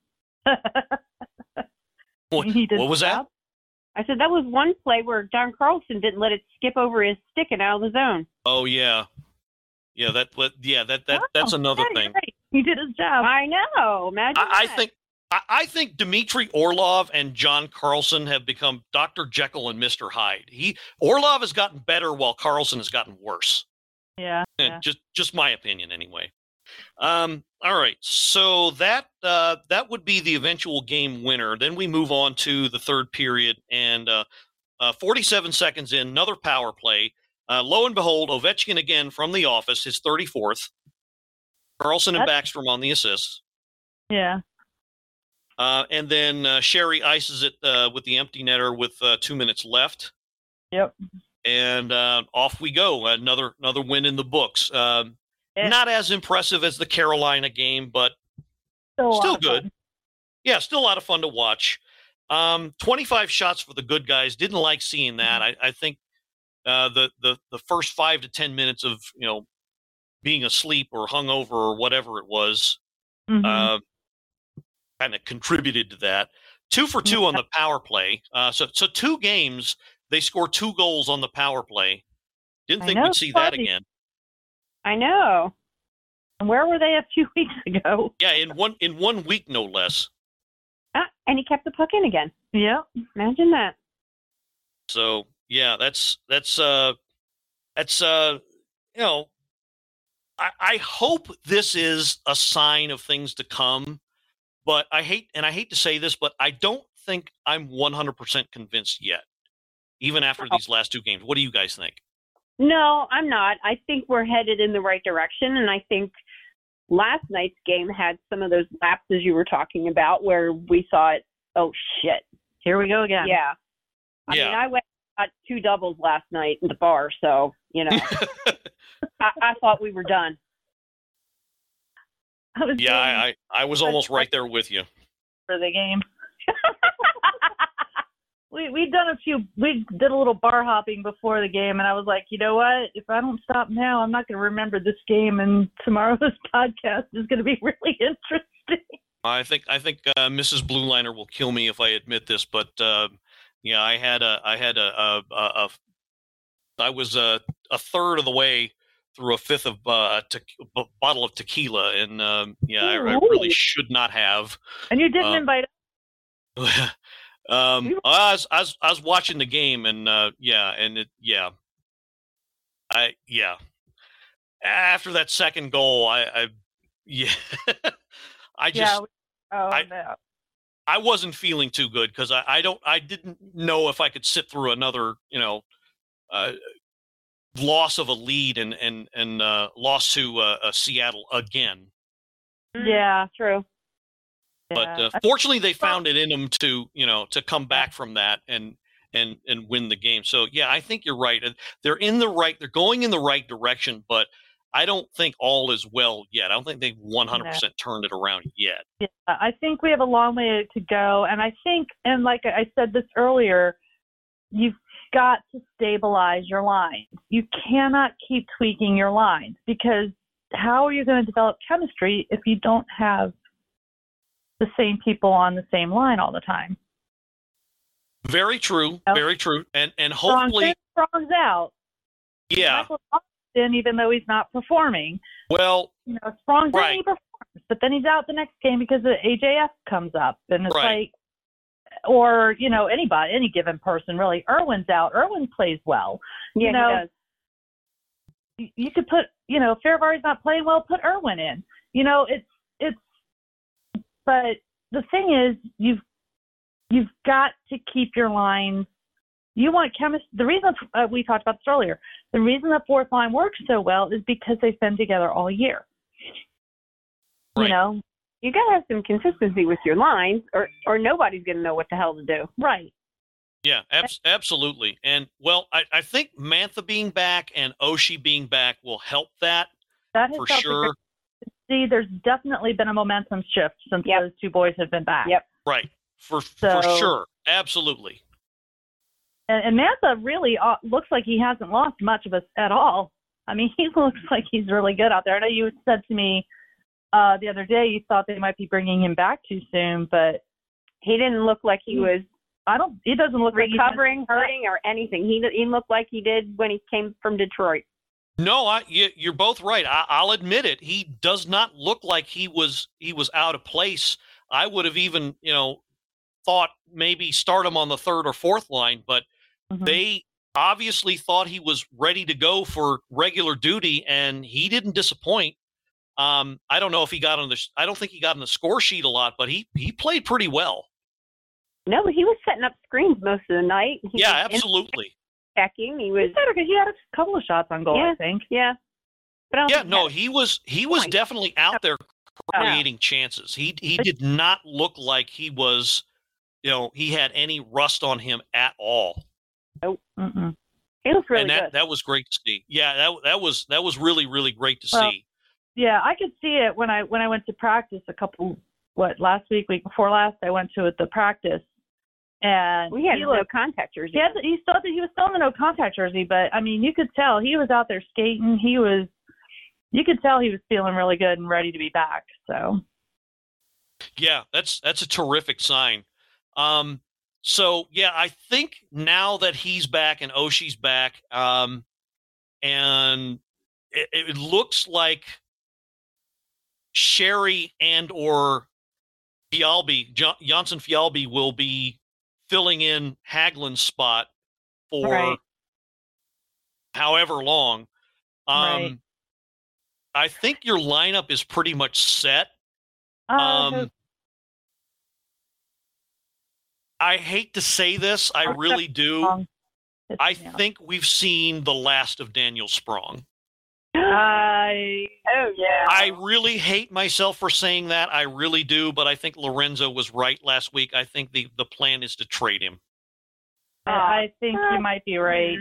What, He did what was his that? job. I said that was one play where John Carlson didn't let it skip over his stick and out of the zone. Oh yeah, yeah. That, that yeah. That that that's Oh, another yeah, thing. you're right. He did his job. I know. Imagine I, I that. think I, I think Dmitry Orlov and John Carlson have become Doctor Jekyll and Mister Hyde. He Orlov has gotten better while Carlson has gotten worse. Yeah. Eh, yeah. Just just my opinion anyway. Um, all right, so that uh, that would be the eventual game winner. Then we move on to the third period, and uh, uh, forty-seven seconds in, another power play. Uh, lo and behold, Ovechkin again from the office, his thirty-fourth. Carlson and That's- Backstrom on the assists. Yeah. Uh, and then uh, Sherry ices it uh, with the empty netter with uh, two minutes left. Yep. And uh, off we go. Another another win in the books. Um, Yeah. Not as impressive as the Carolina game, but Still, a lot still of good. fun. Yeah, still a lot of fun to watch. Um, twenty-five shots for the good guys. Didn't like seeing that. I, I think uh, the, the the first five to ten minutes of you know being asleep or hungover or whatever it was Mhm. uh, kind of contributed to that. Two for two on the power play. Uh, so so two games they score two goals on the power play. Didn't I think know, we'd see that funny. again. I know. And where were they a few weeks ago? Yeah, in one in one week no less. Ah, and he kept the puck in again. Yeah. Imagine that. So yeah, that's that's uh that's uh you know I, I hope this is a sign of things to come, but I hate and I hate to say this, but I don't think I'm one hundred percent convinced yet, even after these last two games. What do you guys think? No, I'm not. I think we're headed in the right direction, and I think last night's game had some of those lapses you were talking about where we thought, oh, shit. Here we go again. Yeah. I Yeah. mean, I went and got two doubles last night in the bar, so, you know, I, I thought we were done. I was Yeah, doing I, I I was almost right there with you. for the game. we we'd done a few. We did a little bar hopping before the game, and I was like, you know what? If I don't stop now, I'm not going to remember this game, and tomorrow's podcast is going to be really interesting. I think I think uh, Missus Blue Liner will kill me if I admit this, but uh, yeah, I had a I had a, a, a, a I was a, a third of the way through a fifth of uh, te- a bottle of tequila, and um, yeah, I, I really should not have. And you didn't Uh, invite um, I was I was I was watching the game, and uh, yeah, and it yeah, I yeah. After that second goal, I, I yeah, I just. Yeah. Oh, I- no. I wasn't feeling too good because I, I don't I didn't know if I could sit through another you know uh, loss of a lead and and and uh, loss to uh, uh, Seattle again. Yeah. True. But Yeah. uh, fortunately, they found it in them to you know to come back from that and and and win the game. So yeah, I think you're right. They're in the right. They're going in the right direction, but I don't think all is well yet. I don't think they've one hundred percent turned it around yet. Yeah, I think we have a long way to go. And I think, and like I said this earlier, you've got to stabilize your lines. You cannot keep tweaking your lines because how are you going to develop chemistry if you don't have the same people on the same line all the time? Very true. Yep. Very true. And and Strong's hopefully, in, Strong's out. yeah. Michael Strong's in, even though he's not performing. Well, You know, Strong's Right. in, he performs, but then he's out the next game because the A J F comes up, and it's Right. like, or you know, anybody, any given person, really. Irwin's out. Irwin plays well. Yeah, you know, he does. you, you could put, you know, if Fairvar's not playing well, put Irwin in. You know, it's it's. But the thing is, you've you've got to keep your lines. You want chemistry. The reason uh, we talked about this earlier, the reason the fourth line works so well is because they've been together all year. Right. You know, You got to have some consistency with your lines, or, or nobody's going to know what the hell to do. right? yeah, abs- absolutely. And well, I, I think Mantha being back and Oshie being back will help that That has for helped sure. the- See, there's definitely been a momentum shift since Yep. those two boys have been back. Yep. Right. For for So- sure. Absolutely. And, and Mantha really uh, looks like he hasn't lost much of us at all. I mean, he looks like he's really good out there. I know you said to me uh, the other day you thought they might be bringing him back too soon, but He didn't look like he was I don't. He doesn't look recovering, like he's hurting, or anything. He he looked like he did when he came from Detroit. No, I, you, you're both right. I, I'll admit it. He does not look like he was he was out of place. I would have even, you know, thought maybe start him on the third or fourth line, but Mhm. they obviously thought he was ready to go for regular duty, and he didn't disappoint. Um, I don't know if he got on the. I don't think he got on the score sheet a lot, but he he played pretty well. No, but he was setting up screens most of the night. He Yeah, was absolutely. checking. He was He had, a, he had a couple of shots on goal, Yeah. I think. yeah. But I don't Yeah, think no, that- he was he was Point. definitely out there creating chances. He he did not look like he was, you know, he had any rust on him at all. Mm-mm. he looked really and that, good. that was great to see. Yeah, that that was that was really really great to Well, see. Yeah, I could see it when I when I went to practice a couple what last week, week before last. I went to the practice, and we had he no looked. contact jersey. He, had, he still he was still in the no contact jersey, but I mean, you could tell he was out there skating. He was, you could tell he was feeling really good and ready to be back. So Yeah, that's that's a terrific sign. Um, so yeah, I think now that he's back and Oshie's back, um, and it, it looks like Sherry and or Fialbi, jo- Janssen Fialbi will be filling in Hagelin's spot for Right. however long. Um, Right. I think your lineup is pretty much set. uh, Um, I hate to say this, I Okay. really do. um, it's- I yeah. think we've seen the last of Daniel Sprong. I oh yeah. I really hate myself for saying that. I really do, but I think Lorenzo was right last week. I think the, the plan is to trade him, I think you might be right.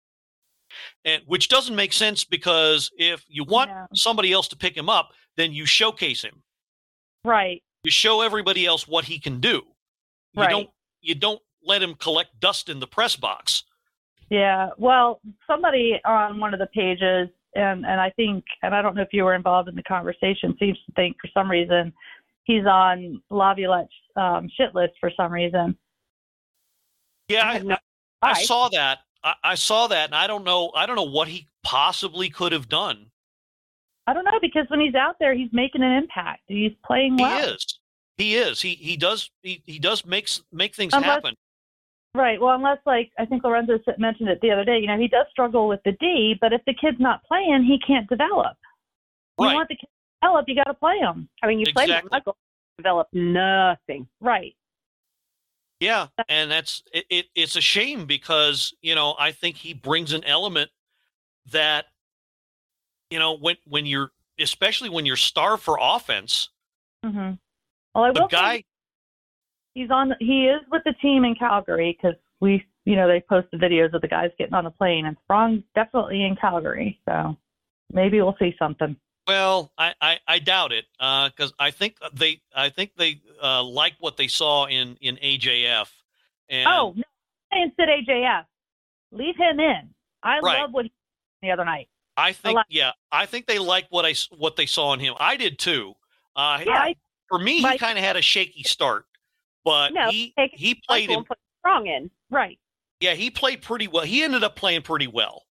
and which doesn't make sense because if you want Yeah. somebody else to pick him up, then you showcase him. Right. You show everybody else what he can do. You Right. don't you don't let him collect dust in the press box. Yeah. Well, somebody on one of the pages, and, and I think, and I don't know if you were involved in the conversation, seems to think for some reason he's on Laviolette's um, shit list for some reason. Yeah, I I, have no- I I- saw that. I, I saw that, and I don't know. I don't know what he possibly could have done. I don't know, because when he's out there, he's making an impact. He's playing He well. is. He is. He he does. He, he does make s- make things Unless- happen. Right. Well, unless, like, I think Lorenzo s- mentioned it the other day, you know, he does struggle with the D, but if the kid's not playing, he can't develop. You Right. want the kid to develop, you got to play him. I mean, you played Exactly. with Michael, developed nothing. Right. Yeah, and that's it, it. It's a shame because you know I think he brings an element that you know when when you're especially when you're starved for offense. Mm-hmm. Well, I The will say guy. he's on. He is with the team in Calgary because we, you know, they posted videos of the guys getting on the plane, and Sprong's definitely in Calgary. So maybe we'll see something. Well, I, I, I doubt it because I think they I think they uh, like what they saw in, in A J F. And Oh, no, I didn't sit A J F. Leave him in. I Right. love what he did the other night. I think like- yeah I think they like what I s- what they saw in him. I did too. Uh, Yeah, I- for me, he Right. kind of had a shaky start, but No, he take he played Michael him. and put Strong in. Right. Yeah, he played pretty well. He ended up playing pretty well.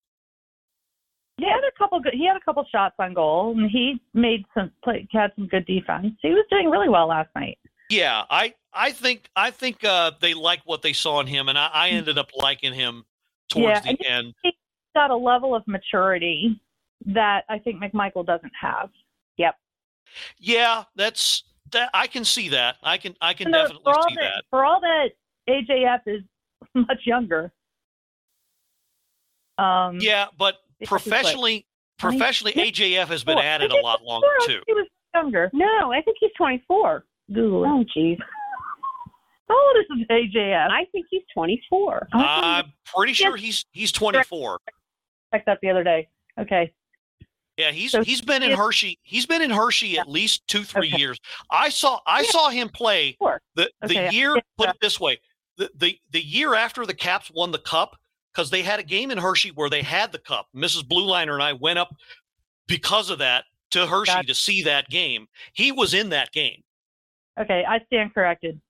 He had a couple good. He had a couple shots on goal, and he made some play, had some good defense. He was doing really well last night. Yeah, I I think I think uh, they like what they saw in him, and I, I ended up liking him towards Yeah, the and- end. He's got a level of maturity that I think McMichael doesn't have. Yeah, that's that. I can see that. I can I can Even though definitely for all see that, that. For all that, A J F is much younger. Um, Yeah, but Yeah, he's professionally, twenty- professionally, yeah, A J F has been Well, added I a think lot he's longer four. too. He was younger. No, I think he's twenty-four. Google it. Oh, jeez. How old is A J F? I think he's twenty-four. I I'm pretty sure he's he's twenty-four. checked that the other day. Okay. Yeah, he's So he's been in he- Hershey. He's been in Hershey at least two three Okay. years. I saw I Yeah. saw him play Sure. the the Okay, year. yeah. Put it this way, the the the year after the Caps won the Cup, because they had a game in Hershey where they had the Cup. Missus Blue Liner and I went up because of that to Hershey Gotcha. to see that game. He was in that game. Okay, I stand corrected.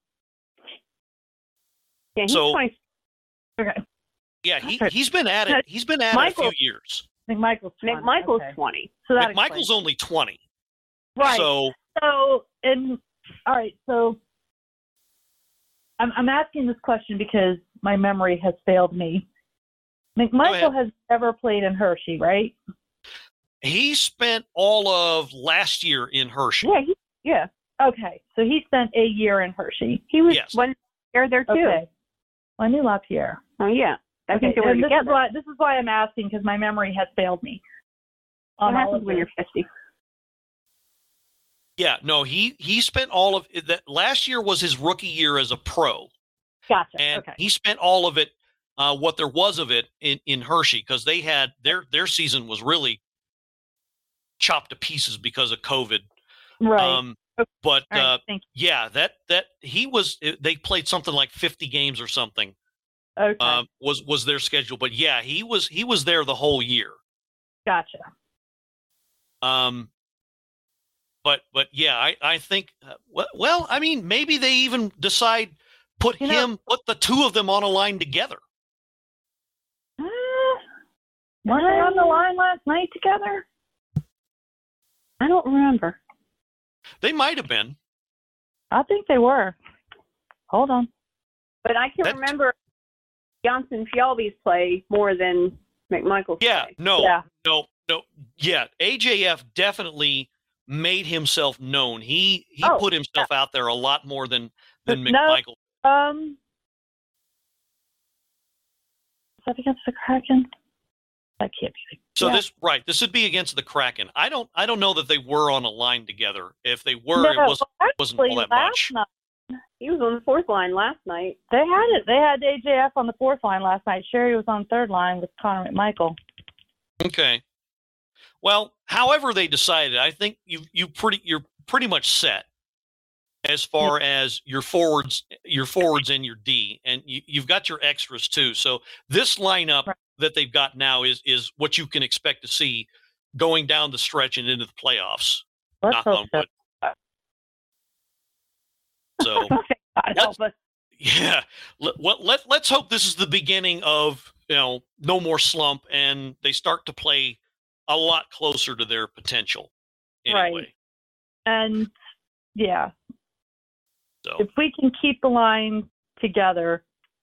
Yeah, he's So- twenty. Okay. Yeah, he, Okay. he's been at it. He's been at Michael- it a few years. McMichael's twenty. McMichael's okay. twenty. So that McMichael's explains. only twenty. Right. So, So, and all right, so I'm, I'm asking this question because my memory has failed me. McMichael has never played in Hershey, right? he spent all of last year in Hershey. Yeah, he, yeah. Okay, so he spent a year in Hershey. He was Yes. one year there too. Okay. Well, I knew LaPierre. Oh yeah. I Okay, think they were and this is together. why this is why I'm asking because my memory has failed me. What on all happens of when this. you're fifty? Yeah, no, he he spent all of that. Last year was his rookie year as a pro, Gotcha. and okay. he spent all of it, uh, what there was of it, in in Hershey because they had their their season was really chopped to pieces because of COVID. Right. Um, but all right. uh, Thank yeah, that that he was. They played something like fifty games or something. you. Okay. Uh, was was their schedule? But yeah, he was he was there the whole year. gotcha. Um, but but yeah, I I think uh, well, well, I mean, maybe they even decide put You know- him put the two of them on a line together. Uh, weren't they on the line last night together? I don't remember. They might have been. I think they were. Hold on. But I can That- remember Johnson Fialbi's play more than McMichael's Yeah, play. no, Yeah. no, no. Yeah, A J F definitely made himself known. He he Oh, put himself out there a lot more than than No. McMichael. Um, is that against the Kraken? That can't be. So yeah. this right, this would be against the Kraken. I don't I don't know that they were on a line together. If they were, No, it wasn't well, wasn't all actually, that last much. night He was on the fourth line last night. they had it. They had A J F on the fourth line last night. Sherry was on third line with Connor McMichael. Okay. Well, however they decided, I think you you pretty you're pretty much set as far as your forwards, your forwards and your D, and you, you've got your extras too. So this lineup Right. that they've got now is is what you can expect to see going down the stretch and into the playoffs. Let's knock hope on so. wood. So God help us. yeah, let, let, let let's hope this is the beginning of you know no more slump and they start to play a lot closer to their potential. Anyway. Right. And yeah, So if we can keep the line together,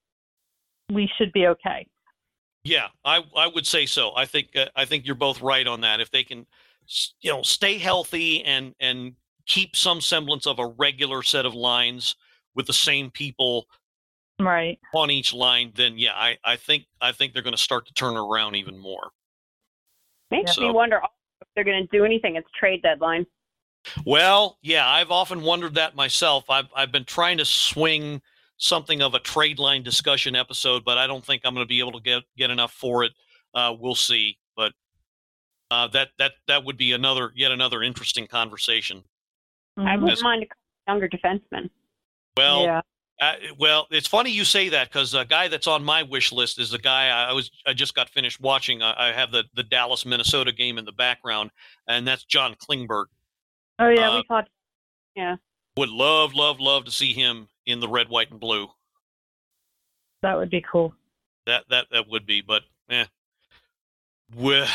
we should be okay. yeah, I I would say so. I think uh, I think you're both right on that. If they can, s- you know, stay healthy and and keep some semblance of a regular set of lines with the same people Right. on each line, then yeah, I I think I think they're going to start to turn around even more. Makes So- me wonder if they're going to do anything at the trade deadline. Well, yeah, I've often wondered that myself. I've I've been trying to swing something of a trade line discussion episode, but I don't think I'm going to be able to get get enough for it. Uh, we'll see, but uh, that that that would be another yet another interesting conversation. I Mhm. wouldn't Yes. mind a younger defenseman. Well, yeah. uh, well, it's funny you say that because a guy that's on my wish list is a guy I was I just got finished watching. I, I have the the Dallas Minnesota game in the background, and that's John Klingberg. Oh yeah, uh, we talked. Would love love love to see him in the red, white, and blue. That would be cool. That that that would be, but eh. Well,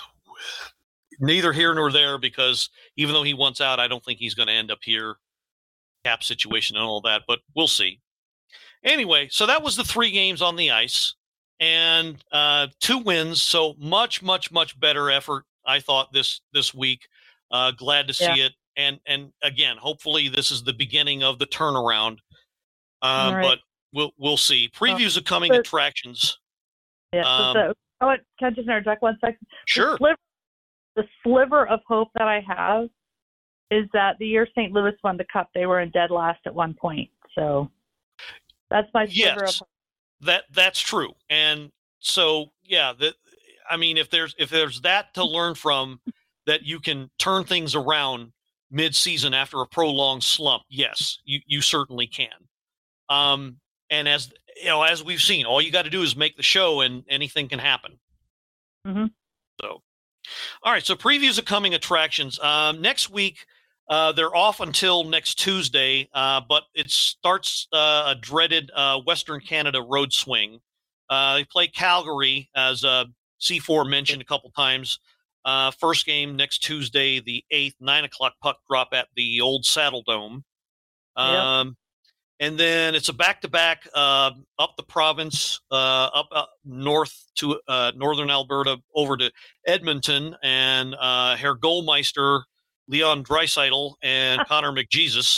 neither here nor there because even though he wants out, I don't think he's going to end up here. Cap situation and all that, but we'll see. Anyway, so that was the three games on the ice and uh, two wins. So much, much, much better effort. I thought this this week. Uh, glad to see Yeah. it, and and again, hopefully this is the beginning of the turnaround. Um, All right. But we'll we'll see. Previews are coming. so- Attractions. Yeah. so Um, the, oh, what- can I just interject one second? Sure. The sliver, the sliver of hope that I have is that the year Saint Louis won the cup, they were in dead last at one point. So that's my sliver Yes. of hope. That that's true, and so yeah, that I mean, if there's if there's that to learn from, that you can turn things around mid-season after a prolonged slump. Yes, you you certainly can. Um, and as you know, as we've seen, all you got to do is make the show, and anything can happen. Mhm. So, All right, so previews of coming attractions. Um, next week, uh, they're off until next Tuesday, uh, but it starts uh, a dreaded uh, Western Canada road swing. Uh, they play Calgary, as uh, C four mentioned a couple times. Uh, first game next Tuesday, the eighth, nine o'clock puck drop at the old Saddle Dome. Um, yep. And then it's a back-to-back uh, up the province, uh, up uh, north to uh, northern Alberta, over to Edmonton, and uh, Herr Goldmeister, Leon Draisaitl, and Connor McJesus.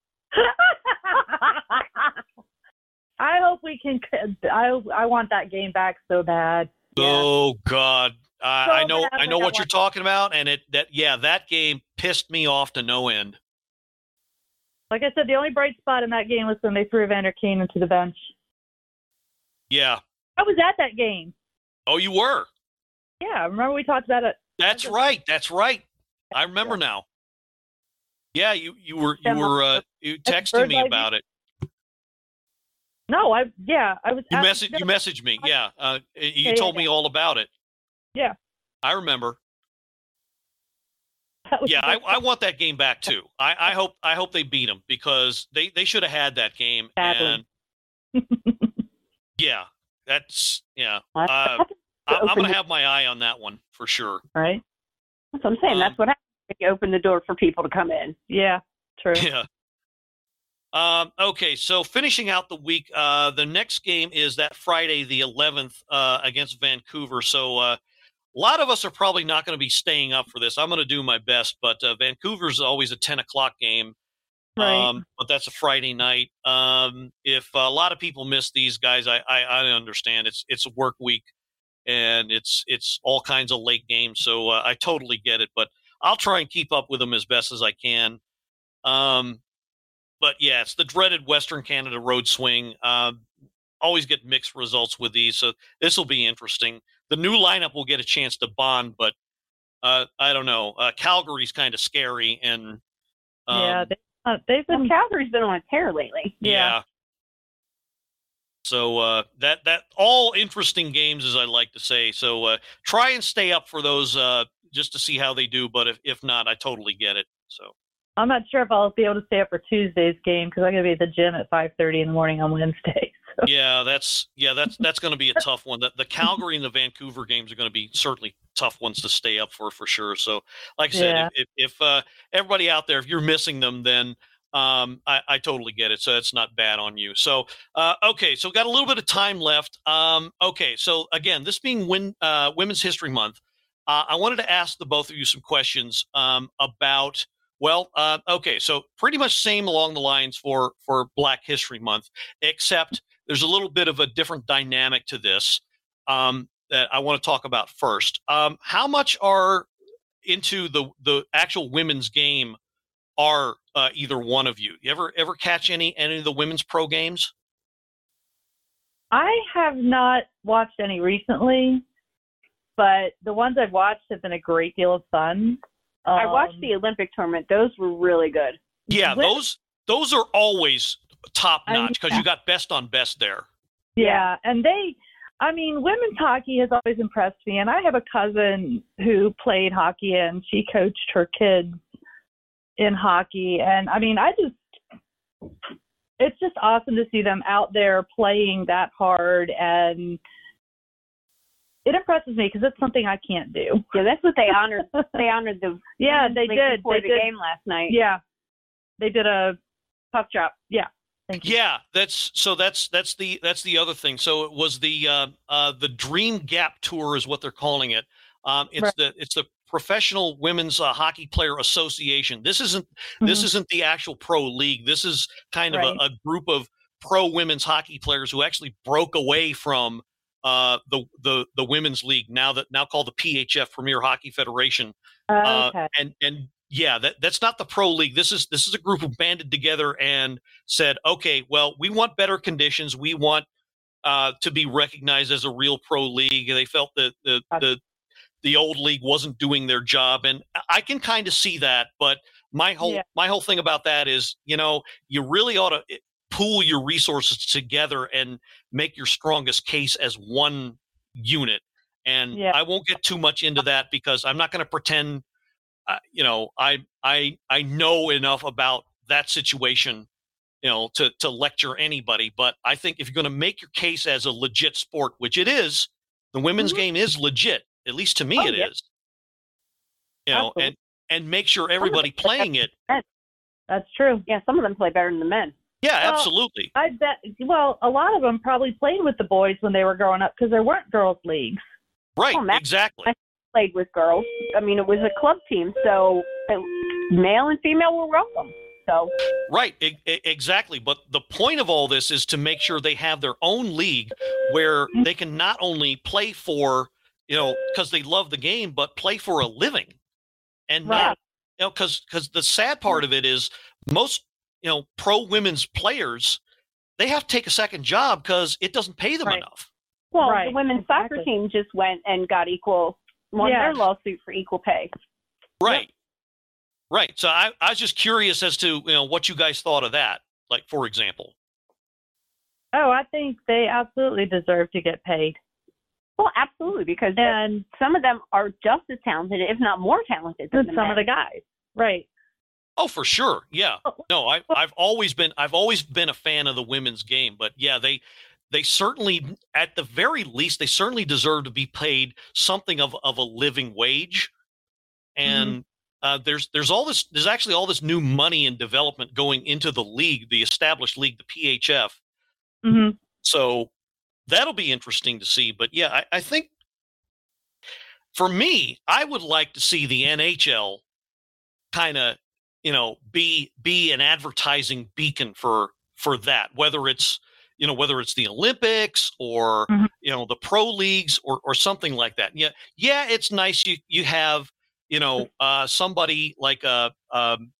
I hope we can. I I want that game back so bad. Oh yeah. God, uh, so I know bad, I know like what I you're talking about, and it that yeah that game pissed me off to no end. Like I said, the only bright spot in that game was when they threw Evander Kane into the bench. Yeah. I was at that game. Oh, you were? Yeah, remember we talked about it. That's right. That's right. I remember yeah. now. Yeah, you, you were you were uh, you texting me about it. No, I yeah, I was. You messaged you messaged me. Yeah, uh, you yeah, told yeah. me all about it. Yeah. I remember. Yeah, I, I want that game back too. I, I hope I hope they beat them, because they, they should have had that game. Sadly. And yeah, that's yeah. Uh, I, I'm going to have my eye on that one for sure. Right. That's what I'm saying. Um, that's what happens if you open the door for people to come in. Yeah, true. Yeah. Um, okay, so finishing out the week, uh, the next game is that Friday, the eleventh, uh, against Vancouver. So. Uh, A lot of us are probably not going to be staying up for this. I'm going to do my best, but uh, Vancouver's always a ten o'clock game, right. um, but that's a Friday night. Um, if a lot of people miss these guys, I, I, I understand. It's it's a work week, and it's it's all kinds of late games, so uh, I totally get it. But I'll try and keep up with them as best as I can. Um, but yeah, it's the dreaded Western Canada road swing. Uh, always get mixed results with these, so this will be interesting. The new lineup will get a chance to bond, but uh, I don't know. Uh, Calgary's kind of scary, and um, yeah, they, uh, they've been well, Calgary's been on a tear lately. Yeah. yeah. So uh, that that all interesting games, as I like to say. So uh, try and stay up for those uh, just to see how they do. But if if not, I totally get it. So I'm not sure if I'll be able to stay up for Tuesday's game, because I'm going to be at the gym at five thirty in the morning on Wednesday. So. Yeah, that's yeah, that's that's going to be a tough one. The, the Calgary and the Vancouver games are going to be certainly tough ones to stay up for, for sure. So, like I said, yeah. if, if, if uh, everybody out there, if you're missing them, then um, I, I totally get it. So it's not bad on you. So, uh, okay, so got a little bit of time left. Um, okay, so again, this being win, uh, Women's History Month, uh, I wanted to ask the both of you some questions um, about. Well, uh, okay, so pretty much same along the lines for for Black History Month, except there's a little bit of a different dynamic to this um, that I want to talk about first. Um, how much are into the the actual women's game are uh, either one of you? You ever ever catch any any of the women's pro games? I have not watched any recently, but the ones I've watched have been a great deal of fun. Um, I watched the Olympic tournament; those were really good. Yeah, those those are always top notch, because you got best on best there. Yeah, and they, I mean, women's hockey has always impressed me, and I have a cousin who played hockey, and she coached her kids in hockey, and I mean, I just, it's just awesome to see them out there playing that hard, and it impresses me because it's something I can't do. Yeah, that's what they honored. They honored the yeah, they did before they the did. game last night. Yeah, they did a puck drop. Yeah. Thank you. Yeah, that's so. That's that's the that's the other thing. So it was the uh, uh, the Dream Gap Tour is what they're calling it. Um, it's right. the it's the Professional Women's uh, Hockey Player Association. This isn't mm-hmm. this isn't the actual pro league. This is kind of right. a, a group of pro women's hockey players who actually broke away from uh, the the the women's league, now that now called the P H F, Premier Hockey Federation. Uh, okay. uh, and and yeah, that that's not the pro league. This is this is a group who banded together and said, okay, well, we want better conditions. We want uh, to be recognized as a real pro league. And they felt that the the the old league wasn't doing their job, and I can kind of see that. But my whole yeah. my whole thing about that is, you know, you really ought to pool your resources together and make your strongest case as one unit, And Yeah. I won't get too much into that because I'm not going to pretend, uh, you know, I I I know enough about that situation, you know, to to lecture anybody. But I think if you're going to make your case as a legit sport, which it is, the women's Mhm. game is legit. At least to me, Oh, it yeah. is. You know, Absolutely. and and make sure everybody playing it. That's true. Yeah, some of them play better than the men. Yeah, Well, absolutely. I bet. Well, a lot of them probably played with the boys when they were growing up because there weren't girls' leagues. Right, Oh, Matt- exactly. Played with girls. I mean, it was a club team, so uh, male and female were welcome. So Right, e- e- exactly. But the point of all this is to make sure they have their own league where they can not only play for, you know, because they love the game, but play for a living. And not, Right. you know, because because the sad part of it is most, you know, pro women's players, they have to take a second job because it doesn't pay them Right. enough. well, Right, the women's soccer exactly. team just went and got equal, won Yeah. their lawsuit for equal pay. Right. Right. So I, I was just curious as to, you know, what you guys thought of that. Like, for example. Oh, I think they absolutely deserve to get paid. Well, absolutely, because And some of them are just as talented, if not more talented than with the some men. of the guys. Right. Oh, for sure. Yeah. No, I, I've always been I've always been a fan of the women's game, but yeah, they they certainly, at the very least, they certainly deserve to be paid something of, of a living wage. And uh, there's there's all this there's actually all this new money and development going into the league, the established league, the P H F. Mm-hmm. So that'll be interesting to see. But yeah, I, I think for me, I would like to see the N H L kind of, you know, be be an advertising beacon for for that, whether it's, you know, whether it's the Olympics or, Mhm. you know, the pro leagues or or something like that. Yeah, yeah, it's nice you you have, you know, uh, somebody like a um,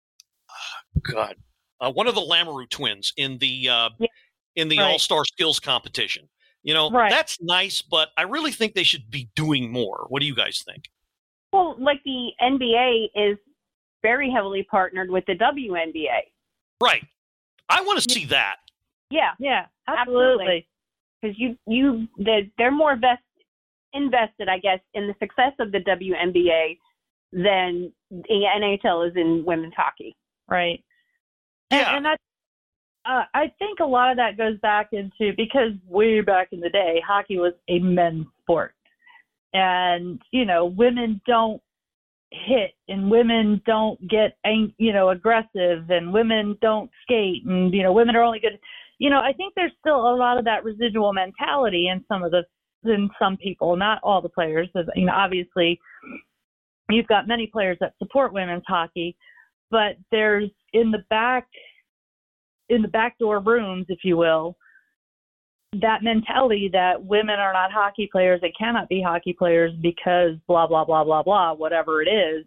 God, uh, one of the Lamoureux twins in the uh, Yeah. in the Right. All Star Skills competition. You know, Right. that's nice, but I really think they should be doing more. What do you guys think? Well, like the N B A is very heavily partnered with the W N B A. Right. I want to see that. Yeah, Yeah, Absolutely. absolutely. because you you they're, they're more vest, invested, I guess, in the success of the W N B A than the N H L is in women's hockey. Right. And, Yeah. and that's, uh, I think a lot of that goes back into, because way back in the day, hockey was a men's sport. And, you know, women don't hit and women don't get, ang- you know, aggressive and women don't skate and, you know, women are only good. You know, I think there's still a lot of that residual mentality in some of the, in some people, not all the players. You know, obviously you've got many players that support women's hockey, but there's in the back, in the backdoor rooms, if you will, that mentality that women are not hockey players, they cannot be hockey players because blah, blah, blah, blah, blah, whatever it is.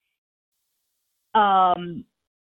Um,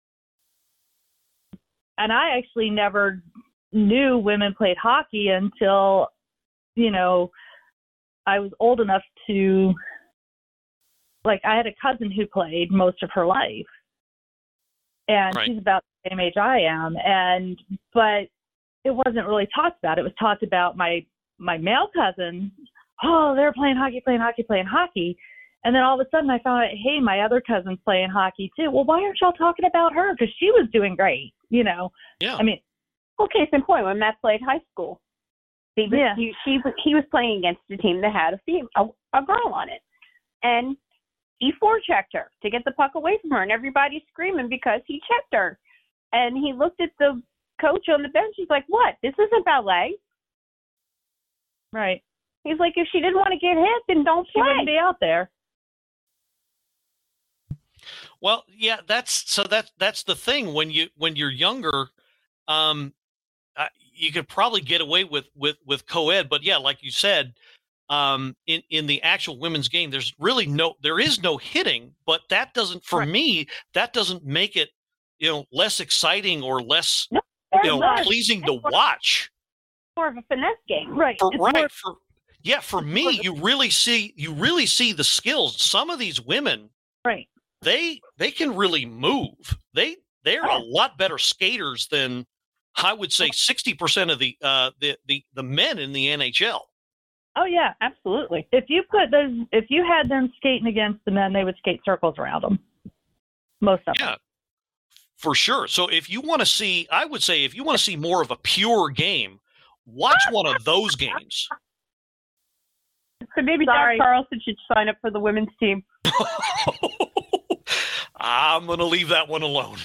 and I actually never knew women played hockey until, you know, I was old enough to, like, I had a cousin who played most of her life. And Right. she's about the same age I am. And, but it wasn't really talked about. It was talked about my, my male cousins. Oh, they're playing hockey, playing hockey, playing hockey. And then all of a sudden I found out, hey, my other cousin's playing hockey too. Well, why aren't y'all talking about her? Because she was doing great, you know? Yeah. I mean, Well, case in point, when Matt played high school, he was, Yeah. he, she, was- he was playing against a team that had a, fem- a, a girl on it. And he forechecked her to get the puck away from her, and everybody's screaming because he checked her. And he looked at the coach on the bench. He's like, what? This isn't ballet. right. He's like, if she didn't want to get hit, then don't She wouldn't play. be out there. Well, yeah, that's so that's that's the thing when you when you're younger, um, uh, you could probably get away with with with co-ed, but yeah, like you said, um, in in the actual women's game, there's really no there is no hitting, but that doesn't for Right. me that doesn't make it, you know, less exciting or less, There's you know, more, pleasing to watch. more of a finesse game. Right. For, It's right more- for yeah, for me, you really see you really see the skills. Some of these women, right. they they can really move. They they're a lot better skaters than I would say sixty percent of the uh the, the the men in the N H L. Oh yeah, Absolutely. if you put those, if you had them skating against the men, they would skate circles around them. Most of Yeah, them. for sure. So if you want to see, I would say if you want to see more of a pure game, watch one of those games. So maybe Sorry. Doc Carlson should sign up for the women's team. I'm going to leave that one alone.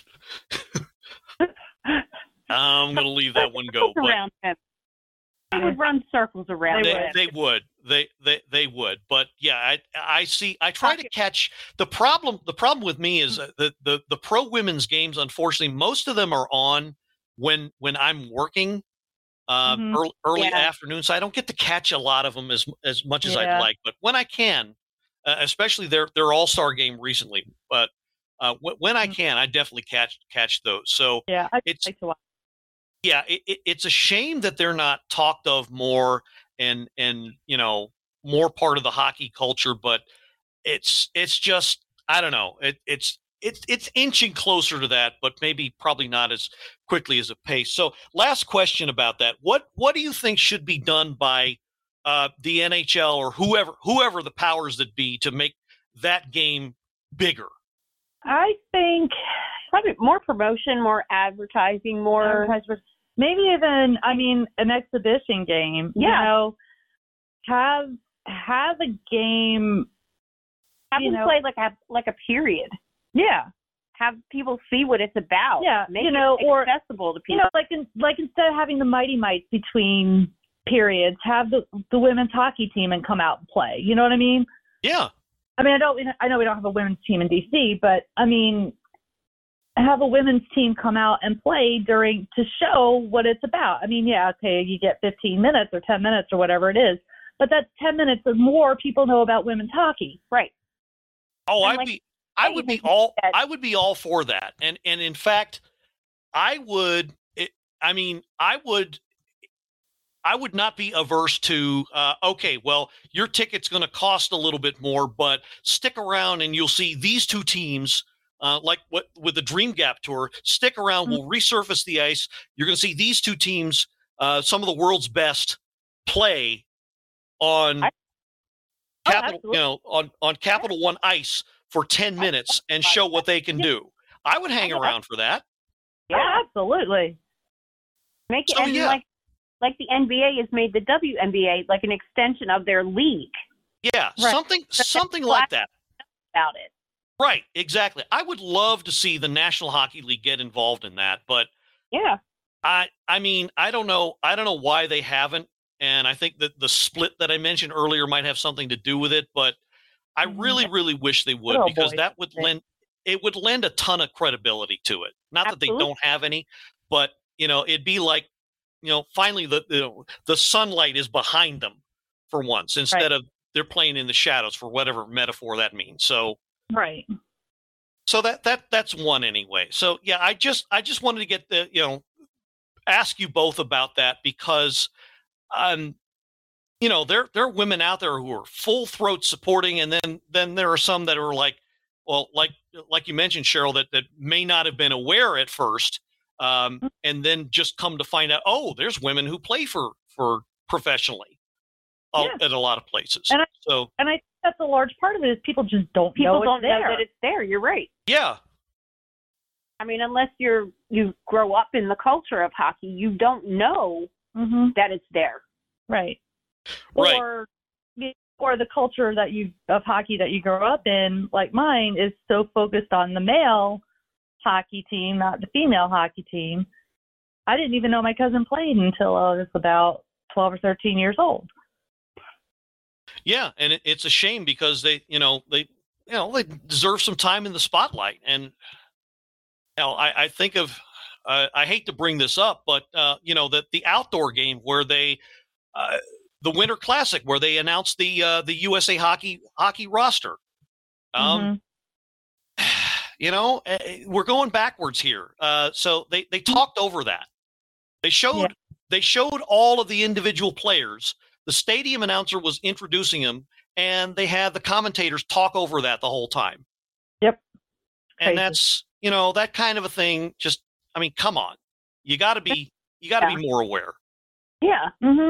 I'm going to leave that one go. But Around him. They would run circles around they, him. they would. They, they they would. But yeah, I I see. I try to catch the problem. The problem with me is the the the pro women's games. Unfortunately, most of them are on when when I'm working. Uh, Mhm. early, early Yeah. afternoon, so I don't get to catch a lot of them as as much as I'd Yeah. like. But when I can, uh, especially their their All Star game recently, but uh, w- when I Mhm. can, I definitely catch catch those. So Yeah, I it's like to watch. yeah, it, it, it's a shame that they're not talked of more and and you know more part of the hockey culture. But it's it's just I don't know. It, it's it's it's inching closer to that, but maybe probably not as quickly as a pace. So, last question about that: what what do you think should be done by uh, the N H L or whoever whoever the powers that be to make that game bigger? I think Probably more promotion, more advertising, more. advertisers, maybe even, I mean, an exhibition game. Yeah. You know, have have a game. Have you them know- play like a like a period. Yeah. Have people see what it's about. Yeah, Make you know, it or- accessible to people. You know, like in, like instead of having the Mighty Mites between periods, have the the women's hockey team and come out and play. You know what I mean? Yeah, I mean, I don't. I know we don't have a women's team in D C, but I mean, have a women's team come out and play during to show what it's about. I mean, yeah, okay, you get fifteen minutes or ten minutes or whatever it is, but that's ten minutes or more people know about women's hockey. right. Oh, And I'd like be, I would be you all, said- I would be all for that. And and in fact, I would. It, I mean, I would, I would not be averse to. Uh, okay, well, your ticket's going to cost a little bit more, but stick around and you'll see these two teams. Uh, like what with the Dream Gap Tour, stick around. We'll resurface the ice. You're going to see these two teams, uh, some of the world's best, play on I- Oh, Capital, absolutely. you know, on on Capital One ice for ten minutes and show what they can do. I would hang Yeah. around for that. Yeah. Absolutely. Make it So, and yeah. like like the N B A has made the W N B A like an extension of their league Yeah, Right. something something like that. about it. Right, exactly. I would love to see the National Hockey League get involved in that, but Yeah. I I mean, I don't know I don't know why they haven't, and I think that the split that I mentioned earlier might have something to do with it, but I Mhm. really really wish they would Oh, because boy. that would lend it would lend a ton of credibility to it. Not that they Absolutely. don't have any, but you know, it'd be like, you know, finally the you know, the sunlight is behind them for once instead of they're playing in the shadows for whatever metaphor that means. So Right. so that that that's one anyway. So yeah, I just I just wanted to get the you know ask you both about that because um you know there there are women out there who are full throat supporting, and then then there are some that are like, well, like like you mentioned, Cheryl, that that may not have been aware at first, um, and then just come to find out, oh, there's women who play for for professionally uh, Yeah. at a lot of places. And I- so And I think that's a large part of it is people just don't People know don't it's know there. that it's there. You're right. yeah, I mean, unless you're you grow up in the culture of hockey, you don't know hmm that it's there. Right. right. Or or the culture that you of hockey that you grow up in, like mine, is so focused on the male hockey team, not the female hockey team. I didn't even know my cousin played until I was about twelve or thirteen years old. Yeah, and it, it's a shame because they, you know, they, you know, they deserve some time in the spotlight. And you know, I, I think of, uh, I hate to bring this up, but uh, you know, that the outdoor game where they, uh, the Winter Classic, where they announced the uh, the U S A Hockey hockey roster. Um, Mhm. You know, uh, we're going backwards here. Uh, so they they talked over that. They showed Yeah. they showed all of the individual players. The stadium announcer was introducing them, and they had the commentators talk over that the whole time. Yep. And Crazy. that's, you know, that kind of a thing. Just, I mean, come on, you got to be, you got to Yeah. be more aware. Yeah. Mhm.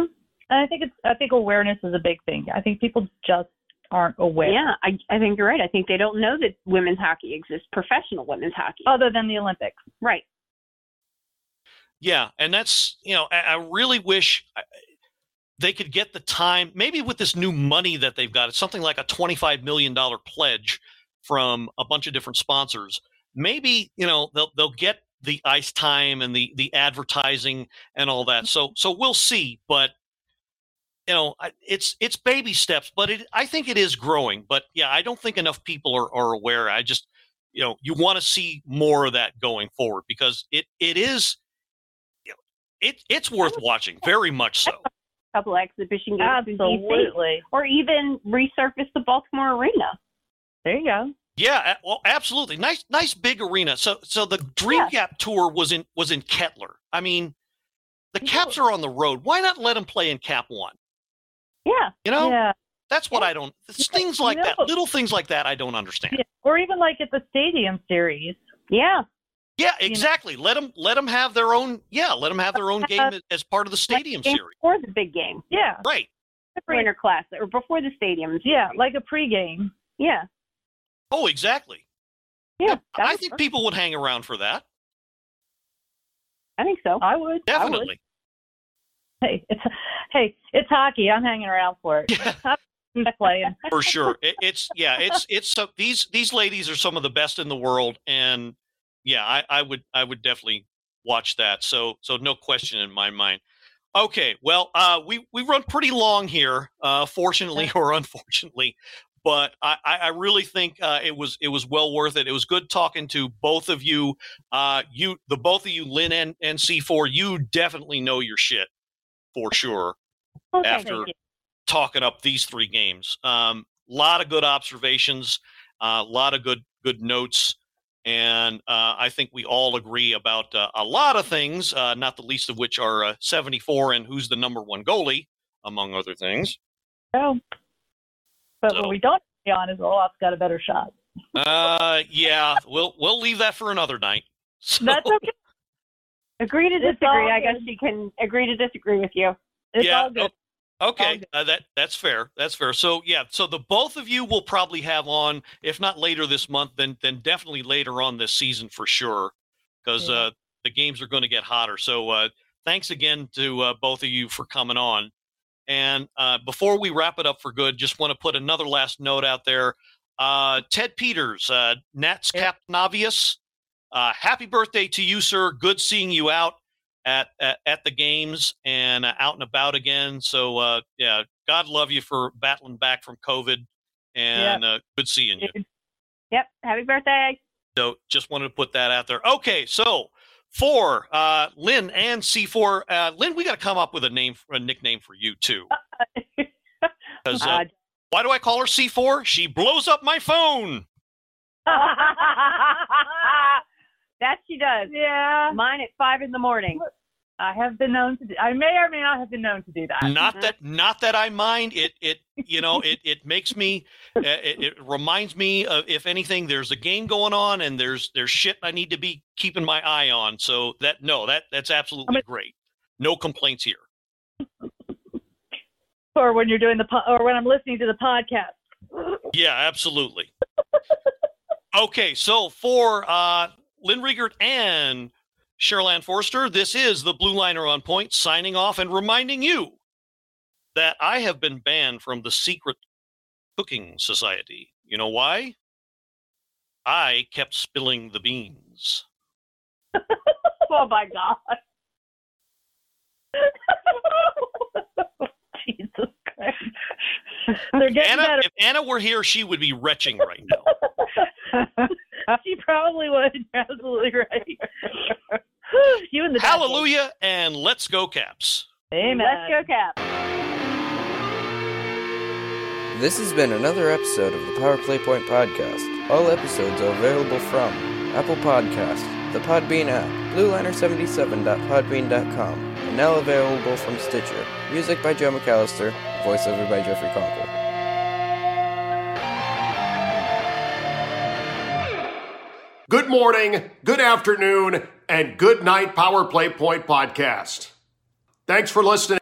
And I think it's I think awareness is a big thing. I think people just aren't aware. Yeah, I, I think you're right. I think they don't know that women's hockey exists, professional women's hockey. Other than the Olympics. Right. Yeah, and that's, you know, I, I really wish they could get the time, maybe with this new money that they've got. It's something like a twenty-five million dollars pledge from a bunch of different sponsors. Maybe, you know, they'll they'll get the ice time and the the advertising and all that. So so we'll see, but you know, it's it's baby steps, but it I think it is growing. But yeah, I don't think enough people are, are aware. I just, you know, you want to see more of that going forward because it it is, you know, it it's worth watching, very much so. A couple of exhibition games in D C, Absolutely. or even resurface the Baltimore Arena. There you go. Yeah, well, absolutely. Nice, nice big arena. So, so the Dream Yeah. Gap tour was in was in Kettler. I mean, the Yeah. Caps are on the road. Why not let them play in Cap One? Yeah. You know, Yeah. that's what I don't. It's Yeah, things like you that, know. little things like that, I don't understand. Yeah. Or even like at the Stadium Series. Yeah. Yeah, exactly. Let them let them have their own. Yeah, let them have their own game as- as part of the Stadium Like game Series. before the big game, Yeah. Right. Winter Classic, or before the Stadium. Yeah. Series. Like a pregame. Yeah. Oh, exactly. Yeah. that I would think work. people would hang around for that. I think so. I would. Definitely. Hey, it's hey, it's hockey. I'm hanging around for it. Yeah. Who's playing? For sure. It, it's yeah. It's it's so these these ladies are some of the best in the world, and yeah, I, I would I would definitely watch that. So so no question in my mind. Okay, well, uh, we we run pretty long here, uh, fortunately or unfortunately, but I, I I really think uh, it was it was well worth it. It was good talking to both of you. Uh, you the both of you, Lynn and, and C four, you definitely know your shit for sure. Okay, After thank you. talking up these three games. A um, lot of good observations, a uh, lot of good good notes, and uh, I think we all agree about uh, a lot of things, uh, not the least of which are uh, seventy-four and who's the number one goalie, among other things. So, but So- what we don't agree on is Olaf's got a better shot. Uh, yeah, we'll we'll leave that for another night. So, That's okay. Agree to It's all disagree. I guess good. you can agree to disagree with you. It's yeah, all good. o- okay, All good. uh, that that's fair. That's fair. So yeah, so the both of you will probably have on, if not later this month, then then definitely later on this season for sure, because Yeah. uh, the games are going to get hotter. So uh, thanks again to uh, both of you for coming on. And uh, before we wrap it up for good, just want to put another last note out there. Uh, Ted Peters, uh, Nats Yeah. Captain-Obvious, uh, happy birthday to you, sir. Good seeing you out at at, at the games and uh, out and about again. So, uh, yeah, God love you for battling back from COVID, and uh, good seeing you. Yep. Happy birthday. So just wanted to put that out there. Okay, so for uh, Lynn and C four, uh, Lynn, we got to come up with a name, a nickname for you too. 'Cause, uh, Uh, why do I call her C four? She blows up my phone. that she does. Yeah. Mine at five in the morning. I have been known to do. I may or may not have been known to do that. Not that, not that I mind. It, it, you know, it, it makes me, uh, it, it reminds me of, if anything, there's a game going on and there's, there's shit I need to be keeping my eye on. So that, no, that, that's absolutely great. No complaints here. Or when you're doing the po- or when I'm listening to the podcast. Yeah, absolutely. Okay, so for uh, Lynn Riegert and Cheryl Ann Forster, this is the Blue Liner on Point signing off and reminding you that I have been banned from the Secret Cooking Society. You know why? I kept spilling the beans. Oh my God. Jesus Christ. They're getting Anna, better. if Anna were here, she would be retching right now. She probably would. You're absolutely right. You and the bad boys. Hallelujah and let's go Caps. Amen. Let's go, Cap. This has been another episode of the Power Play Point Podcast. All episodes are available from Apple Podcasts, the Podbean app, blue liner seventy-seven dot podbean dot com, and now available from Stitcher. Music by Joe McAllister, voiceover by Jeffrey Conkle. Good morning, good afternoon, and good night, Power Play Point Podcast. Thanks for listening.